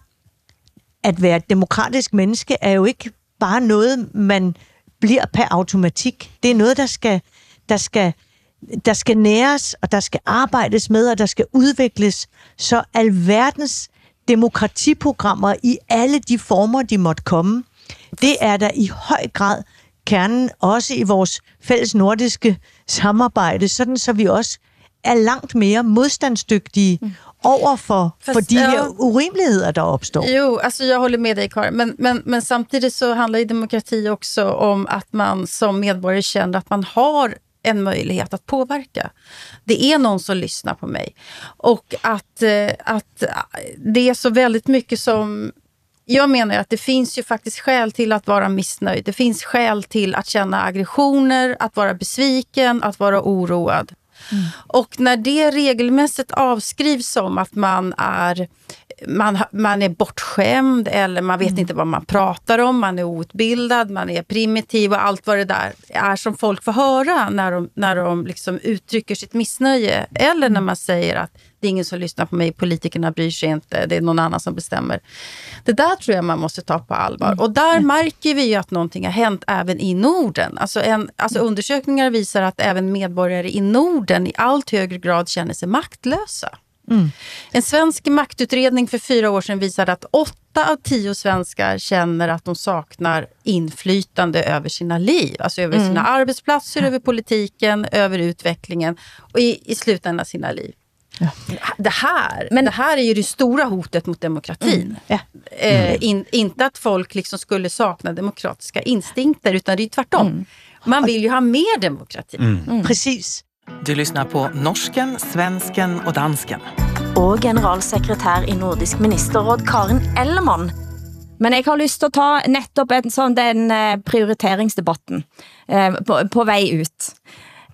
at være et demokratisk menneske er jo ikke bare noget, man bliver per automatik. Det er noget, der skal, der skal, der skal næres, og der skal arbejdes med, og der skal udvikles, så alverdens demokratiprogrammer i alle de former, de måtte komme, det er der i høj grad kernen, også i vores fælles nordiske samarbejde, sådan så vi også er langt mere modstandsdygtige mm. over for, Fast, for de her ja, urimeligheder, der opstår. Jo, alltså jag håller med dig, Karin. Men, men, men samtidigt så handlar ju demokrati också om att man som medborgare känner att man har en möjlighet att påverka. Det är någon som lyssnar på mig. Och att, att det är så väldigt mycket som... Jag menar att det finns ju faktiskt skäl till att vara missnöjd. Det finns skäl till att känna aggressioner, att vara besviken, att vara oroad. Mm. Och när det regelmässigt avskrivs som att man är man, man är bortskämd eller man vet mm. inte vad man pratar om, man är outbildad, man är primitiv och allt vad det där är som folk får höra när de, när de liksom uttrycker sitt missnöje eller när man säger att det är ingen som lyssnar på mig, politikerna bryr sig inte, det är någon annan som bestämmer. Det där tror jag man måste ta på allvar. Mm. Och där märker vi ju att någonting har hänt även i Norden. Alltså, en, alltså undersökningar visar att även medborgare i Norden i allt högre grad känner sig maktlösa. Mm. En svensk maktutredning för fyra år sedan visade att åtta av tio svenskar känner att de saknar inflytande över sina liv. Alltså över mm. sina arbetsplatser, över politiken, över utvecklingen och i, i slutändan sina liv. Ja. Det här, men det här är ju det stora hotet mot demokratin. Mm. Ja. Mm. Eh, in, inte att folk liksom skulle sakna demokratiska instinkter, utan det är tvärtom. Mm. Man vill ju ha mer demokrati. Mm. Mm. Precis. Du lyssnar på norsken, svensken och dansken. Og generalsekretær i Nordisk Ministerråd, Karin Ellemann. Men jeg har lyst til å ta nettopp en sånn den prioriteringsdebatten eh, på, på vei ut.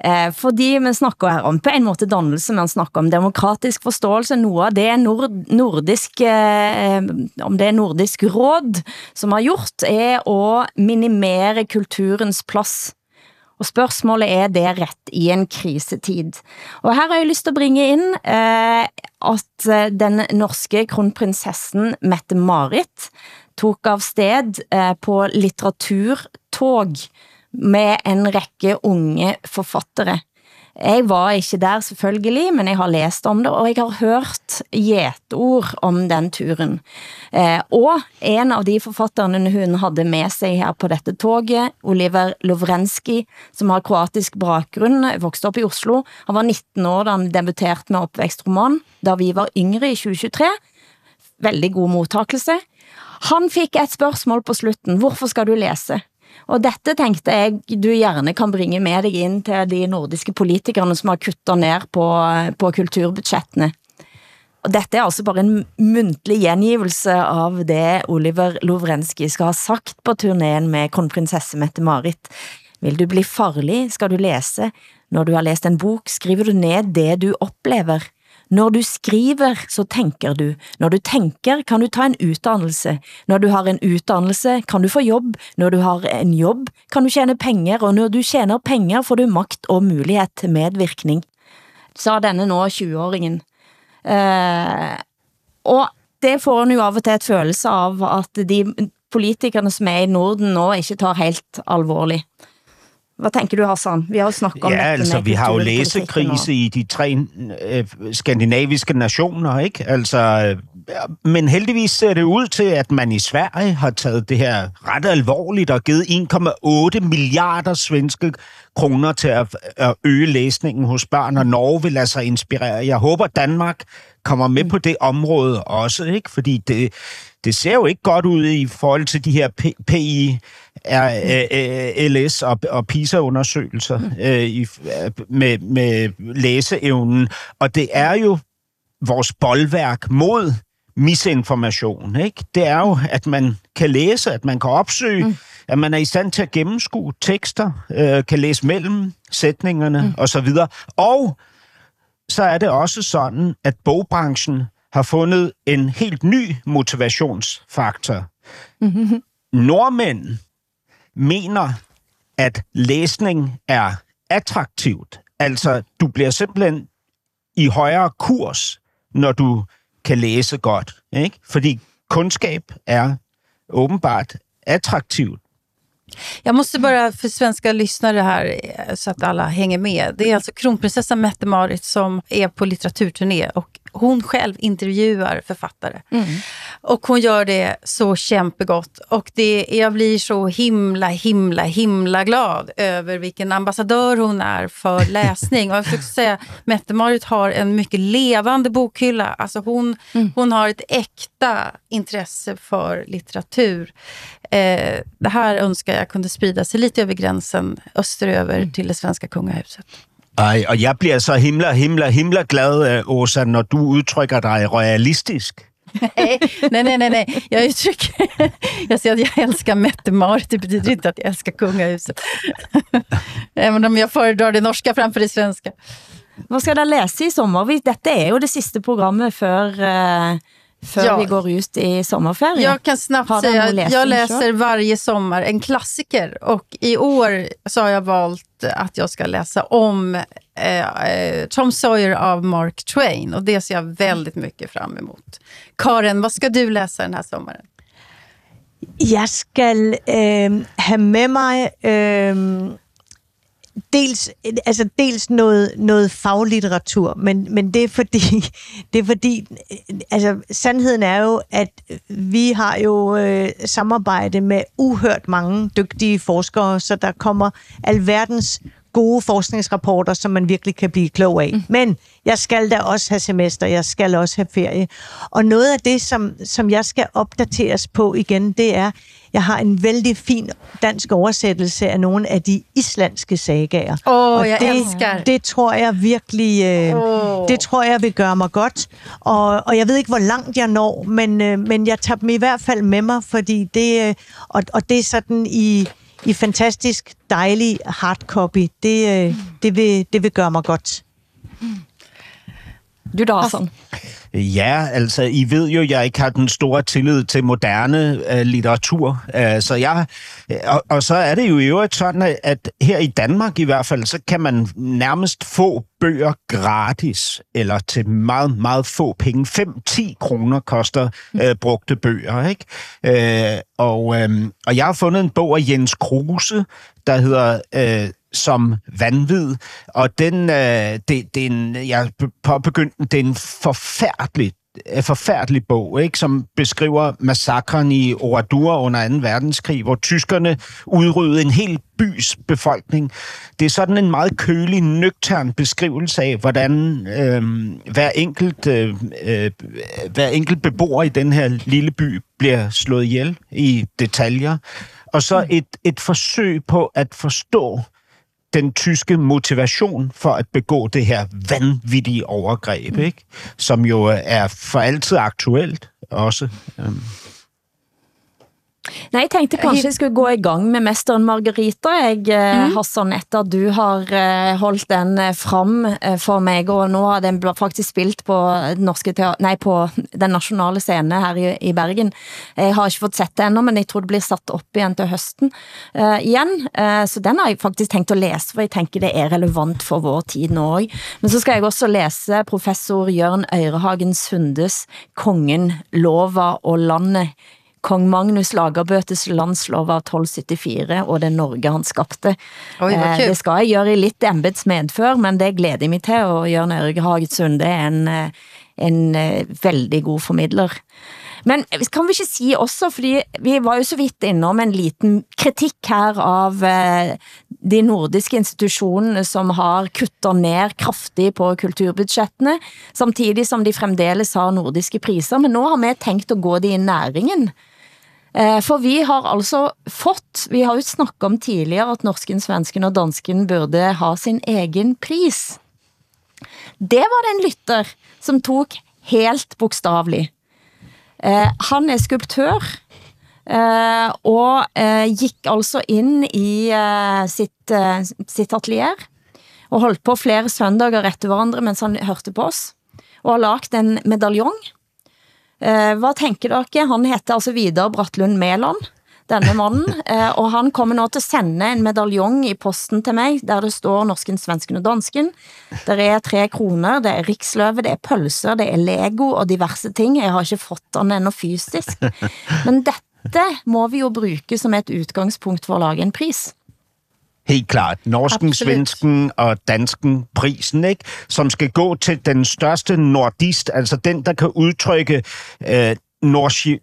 Eh, fordi man snakker her om på en måte dannelse, man snakker om demokratisk forståelse, noe av det nord nordisk, eh, om det er nordisk råd som har gjort, er å minimere kulturens plass. Og spørgsmålet er det rett i en krisetid. Og her har jeg lyst til å bringe inn eh, at den norske kronprinsessen Mette-Marit tok av sted eh, på litteraturtog med en rekke unge forfattere. Jeg var ikke der selvfølgelig, men jeg har læst om det, og jeg har hørt gjetord om den turen. Eh, og en av de forfatterne hun hadde med seg her på dette toget, Oliver Lovrenskij, som har kroatisk bakgrunn, vokste opp i Oslo. Han var nitten år da han debuterte med oppvekstroman, da vi var yngre i tjue tjuetre. Veldig god mottakelse. Han fikk et spørsmål på slutten. Hvorfor skal du lese? Og dette tenkte jeg du gjerne kan bringe med deg inn til de nordiske politikerne som har kuttet ned på, på kulturbudsjettene. Og dette er altså bare en muntlig gjengivelse av det Oliver Lovrenskij skal ha sagt på turnéen med kronprinsesse Mette-Marit. Vil du bli farlig, skal du lese. Når du har lest en bok, skriver du ned det du opplever. Når du skriver, så tenker du. Når du tenker, kan du ta en utdannelse. Når du har en utdannelse, kan du få jobb. Når du har en jobb, kan du tjene penger. Og når du tjener penger, får du makt og mulighet til medvirkning. Sa denne nå tjue-åringen. Eh, og det får han jo av og til et følelse av at de politikerne som er i Norden nå ikke tar helt alvorlig. Hvad tænker du, Hassan? Vi har jo snakket om ja, dette altså, med vi har jo læsekrise i de tre øh, skandinaviske nationer, ikke? Altså, øh, men heldigvis ser det ud til, at man i Sverige har taget det her ret alvorligt og givet en komma otte milliarder svenske kroner til at, at øge læsningen hos børn, og Norge vil lade sig inspirere. Jeg håber, Danmark kommer med på det område også, ikke? Fordi det, det ser jo ikke godt ud i forhold til de her P I L S og, og PISA-undersøgelser øh, i, med, med læseevnen. Og det er jo vores bolværk mod misinformation, ikke? Det er jo, at man kan læse, at man kan opsøge, mm. at man er i stand til at gennemskue tekster, øh, kan læse mellem sætningerne mm. og så videre. Og så er det også sådan, at bogbranchen har fundet en helt ny motivationsfaktor. Mm-hmm. Nordmænd mener, at læsning er attraktivt. Altså, du bliver simpelthen i højere kurs, når du kan læse godt, ikke? Fordi kundskab är åbenbart attraktivt. Jag måste bara för svenska lyssnare här så att alla hänger med. Det är alltså kronprinsessan Mette-Marit som är på litteraturturné och hon själv intervjuar författare. Mm. Och hon gör det så kämpegott. Och det, jag blir så himla, himla, himla glad över vilken ambassadör hon är för läsning. Och jag försöker säga, Mette-Marit har en mycket levande bokhylla. Alltså hon, mm. hon har ett äkta intresse för litteratur. Eh, det här önskar jag kunde sprida sig lite över gränsen österöver mm. till det svenska kungahuset. Ej, og jeg bliver så himla, himla, himla glad, Åsa, når du udtrykker dig realistisk. nej, nej, nej, nej, nej. Jag uttrycker, jag säger att jag älskar Mette-Marit, det betyder inte att jag älskar kungahuset. Även om jag föredrar det norska framför det svenska. Vad ska jag läsa i sommar? Detta är ju det sista programmet för... Uh... För ja. vi går ut i sommarferien. Jag kan snabbt säga att jag läser varje sommar en klassiker. Och i år så har jag valt att jag ska läsa om eh, Tom Sawyer av Mark Twain. Och det ser jag väldigt mycket fram emot. Karen, vad ska du läsa den här sommaren? Jag ska eh, ha med mig... Eh, Dels, altså dels noget, noget faglitteratur, men, men det er fordi, det er fordi altså, sandheden er jo, at vi har jo øh, samarbejde med uhørt mange dygtige forskere, så der kommer alverdens gode forskningsrapporter, som man virkelig kan blive klog af. Mm. Men jeg skal da også have semester, jeg skal også have ferie. Og noget af det, som, som jeg skal opdateres på igen, det er, jeg har en vældig fin dansk oversættelse af nogle af de islandske sagaer. Åh, oh, jeg det, elsker. Det tror jeg virkelig, øh, oh. det tror jeg vil gøre mig godt. Og, og jeg ved ikke, hvor langt jeg når, men, øh, men jeg tager dem i hvert fald med mig, fordi det, øh, og, og det er sådan i... i fantastisk dejlig hardcopy. Det, øh, det, vil, det vil gøre mig godt. Du da, Hassan? Ja, altså, I ved jo, jeg ikke har den store tillid til moderne uh, litteratur. Uh, så jeg, og, og så er det jo i øvrigt sådan, at her i Danmark i hvert fald, så kan man nærmest få bøger gratis, eller til meget, meget få penge. fem til ti kroner koster uh, brugte bøger, ikke? Uh, og, um, og jeg har fundet en bog af Jens Kruse, der hedder Uh, Som vanvid, og den, øh, det, det er en, jeg påbegyndte, det er en forfærdelig, forfærdelig bog, ikke, som beskriver massakren i Oradour under anden verdenskrig, hvor tyskerne udryddede en hel bys befolkning. Det er sådan en meget kølig, nøgtern beskrivelse af, hvordan øh, hver, enkelt, øh, øh, hver enkelt beboer i den her lille by bliver slået ihjel i detaljer. Og så et, et forsøg på at forstå den tyske motivation for at begå det her vanvittige overgreb, ikke? Som jo er for altid aktuelt også. Um. Nej, jeg tenkte kanskje jeg skulle gå i gang med Mesteren Margarita, jeg, mm. Hassan, etter at du har uh, holdt den uh, frem uh, for meg, og nå har den faktisk spilt på, norske teater, nej, på den nationale scene her i, i Bergen. Jeg har ikke fått sett det enda, men jeg tror det blir satt opp igjen til høsten uh, igjen. Uh, så den har jeg faktisk tenkt å lese, for jeg tenker det er relevant for vår tid nå også. Men så skal jeg også lese professor Jørn Øyrehagen Sundes Kongen, Lova og landet, Kong Magnus Lagerbøtes landslov av tolv syttifire og det Norge han skapte. Oi, eh, det skal jeg gjøre i litt embetsmedfør, men det gleder jeg meg til, og Jørn Øyrehagen Sunde er en, en, en veldig god formidler. Men kan vi ikke si også, fordi vi var jo så vidt innom en liten kritikk her av eh, de nordiske institusjonene som har kuttet ned kraftig på kulturbudsjettene, samtidig som de fremdeles har nordiske priser, men nå har vi tenkt å gå det i næringen. Eh, for vi har altså fått, vi har jo snakket om tidligere at norsken, svensken og dansken burde ha sin egen pris. Det var det en lytter som tok helt bokstavlig. Uh, han er skulptør uh, og uh, gikk altså inn i uh, sitt, uh, sitt atelier og holdt på flere søndager etter hverandre mens han hørte på oss og har lagt en medaljong. Uh, hva tenker dere? Han heter altså Vidar Brattlund Meland, denne mannen, uh, og han kommer nå til å sende en medaljong i posten til meg, der det står norsken, svensken og dansken. Der er tre kroner, det er riksløve, det er pølser, det er Lego og diverse ting. Jeg har ikke fått den ennå fysisk. Men dette må vi jo bruke som et utgangspunkt for å lage en pris. Helt klart. Norsken, Absolut. Svensken og dansken prisen, ikke? Som skal gå til den største nordist, altså den, der kan udtrykke øh, norsi,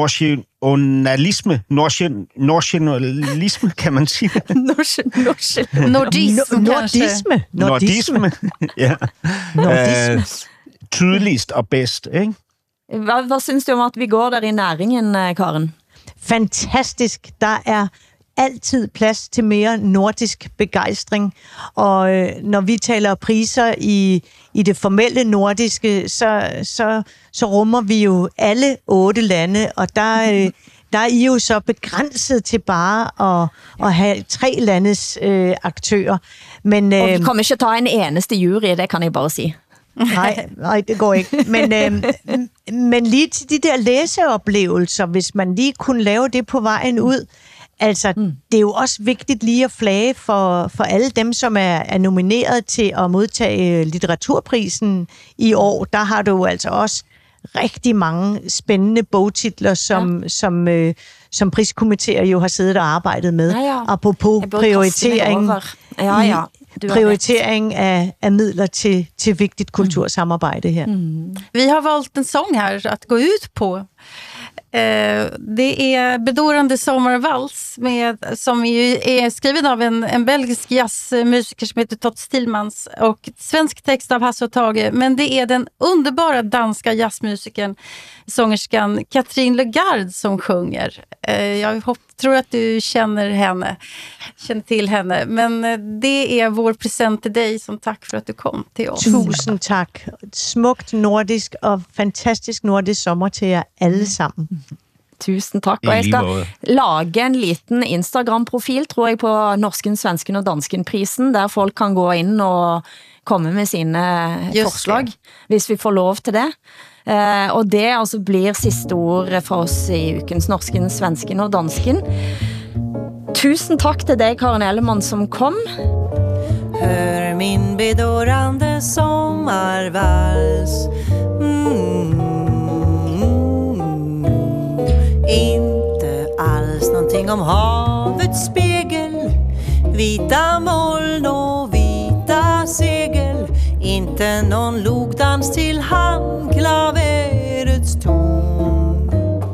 norsionalisme, norsion, norsionalisme, kan man sige det? Norsion, norsion. Nordisme, Nordisme. Nordisme, ja. Nordisme. Øh, tydeligst og bedst, ikke? Hvad, hvad synes du om, at vi går der i næringen, Karen? Fantastisk. Der er altid plads til mere nordisk begejstring, og øh, når vi taler priser i, i det formelle nordiske, så, så, så rummer vi jo alle otte lande, og der, øh, der er I jo så begrænset til bare at, at have tre landes øh, aktører. Men, øh, og vi kommer ikke at tage en eneste jury, det kan jeg bare sige. Nej, nej, det går ikke. Men, øh, men lige til de der læseoplevelser, hvis man lige kunne lave det på vejen ud, altså, mm. det er jo også vigtigt lige at flage for, for alle dem, som er, er nomineret til at modtage litteraturprisen i år. Der har du altså også rigtig mange spændende bogtitler, som, ja. som, øh, som priskomitéer jo har siddet og arbejdet med. Ja, ja. Apropos prioritering, ja, ja. prioritering af, af midler til, til vigtigt kultursamarbejde her. Mm. Vi har valgt en sång her at gå ut på. Eh, det är Bedårande sommarvals med, som ju är skriven av en, en belgisk jazzmusiker som heter Todd Stillmans och svensk text av Hasse och Tage, men det är den underbara danska jazzmusikern, sångerskan Katrin Legard som sjunger. Eh, jag hopp, tror att du känner henne, känner till henne, men det är vår present till dig som tack för att du kom till oss. Tusind tak. Smukt nordisk og fantastisk nordisk sommer til jer alle sammen. Tusen takk. I Og jeg lige skal måde. lage en liten Instagram-profil, tror jeg, på Norsken, Svensken og Dansken-prisen, der folk kan gå ind og komme med sine Just forslag, det. hvis vi får lov til det. Uh, og det altså blir sidste ord for oss i ukens Norsken, Svensken og Dansken. Tusen takk til dig, Karin Ellemann, som kom. Hör min bedårande sommarvals. Mm. Inte alls någonting om havets spegel. Vita moln och vita segel. Inte någon logdans till handklaverets ton.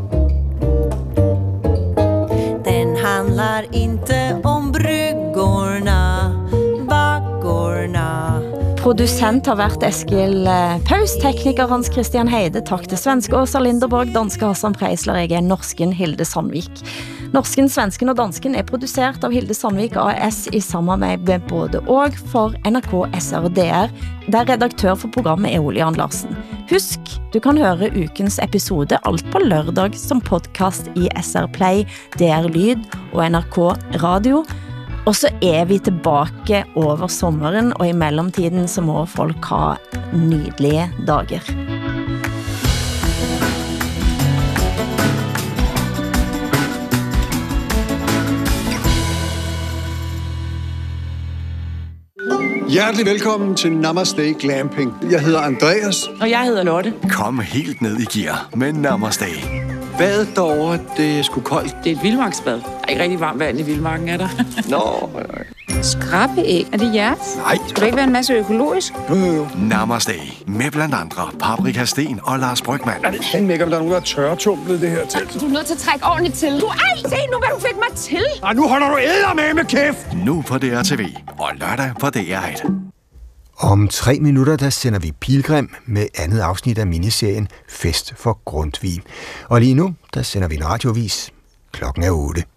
Den handlar inte om bryggorna, baggorna. Producent har været Eskil eh, Paus, tekniker Hans Christian Heide, takk til svenske Åsa Linderborg, danske Hassan Preisler, jeg er norsken Hilde Sandvik. Norsken, Svensken og Dansken er produceret av Hilde Sandvik A S i samarbeid med både og for N R K S R og D R, der redaktør for programmet er Ole Jan Larsen. Husk, du kan høre ukens episode alt på lørdag som podcast i S R Play, D R Lyd og N R K Radio. Og så er vi tilbage over sommeren, og i mellemtiden så må folk ha nydelige dager. Hjertelig velkommen til Namaste Glamping. Jeg hedder Andreas. Og jeg hedder Lotte. Kom helt ned i gear med Namaste. Badet derovre, det er sgu koldt. Det er et vildmarksbad. Der er ikke rigtig varmt vand i vildmarken, er der? Nå, Skrabbeæg. Er det jeres? Nej. Skal der ikke være en masse økologisk? jo, jo. Namaste. Med blandt andre Paprika Sten og Lars Brygmann. Er det fandme ikke, om der er nogen, der er tørretumplet det her til? Du er nødt til at trække ordentligt til. Du er alt. Se nu, hvad du fik mig til. Og nu holder du eddermame med kæft! Nu på D R T V og lørdag på D R et. Om tre minutter, der sender vi Pilgrim med andet afsnit af miniserien Fest for Grundtvig. Og lige nu, der sender vi en radiovis. Klokken er otte.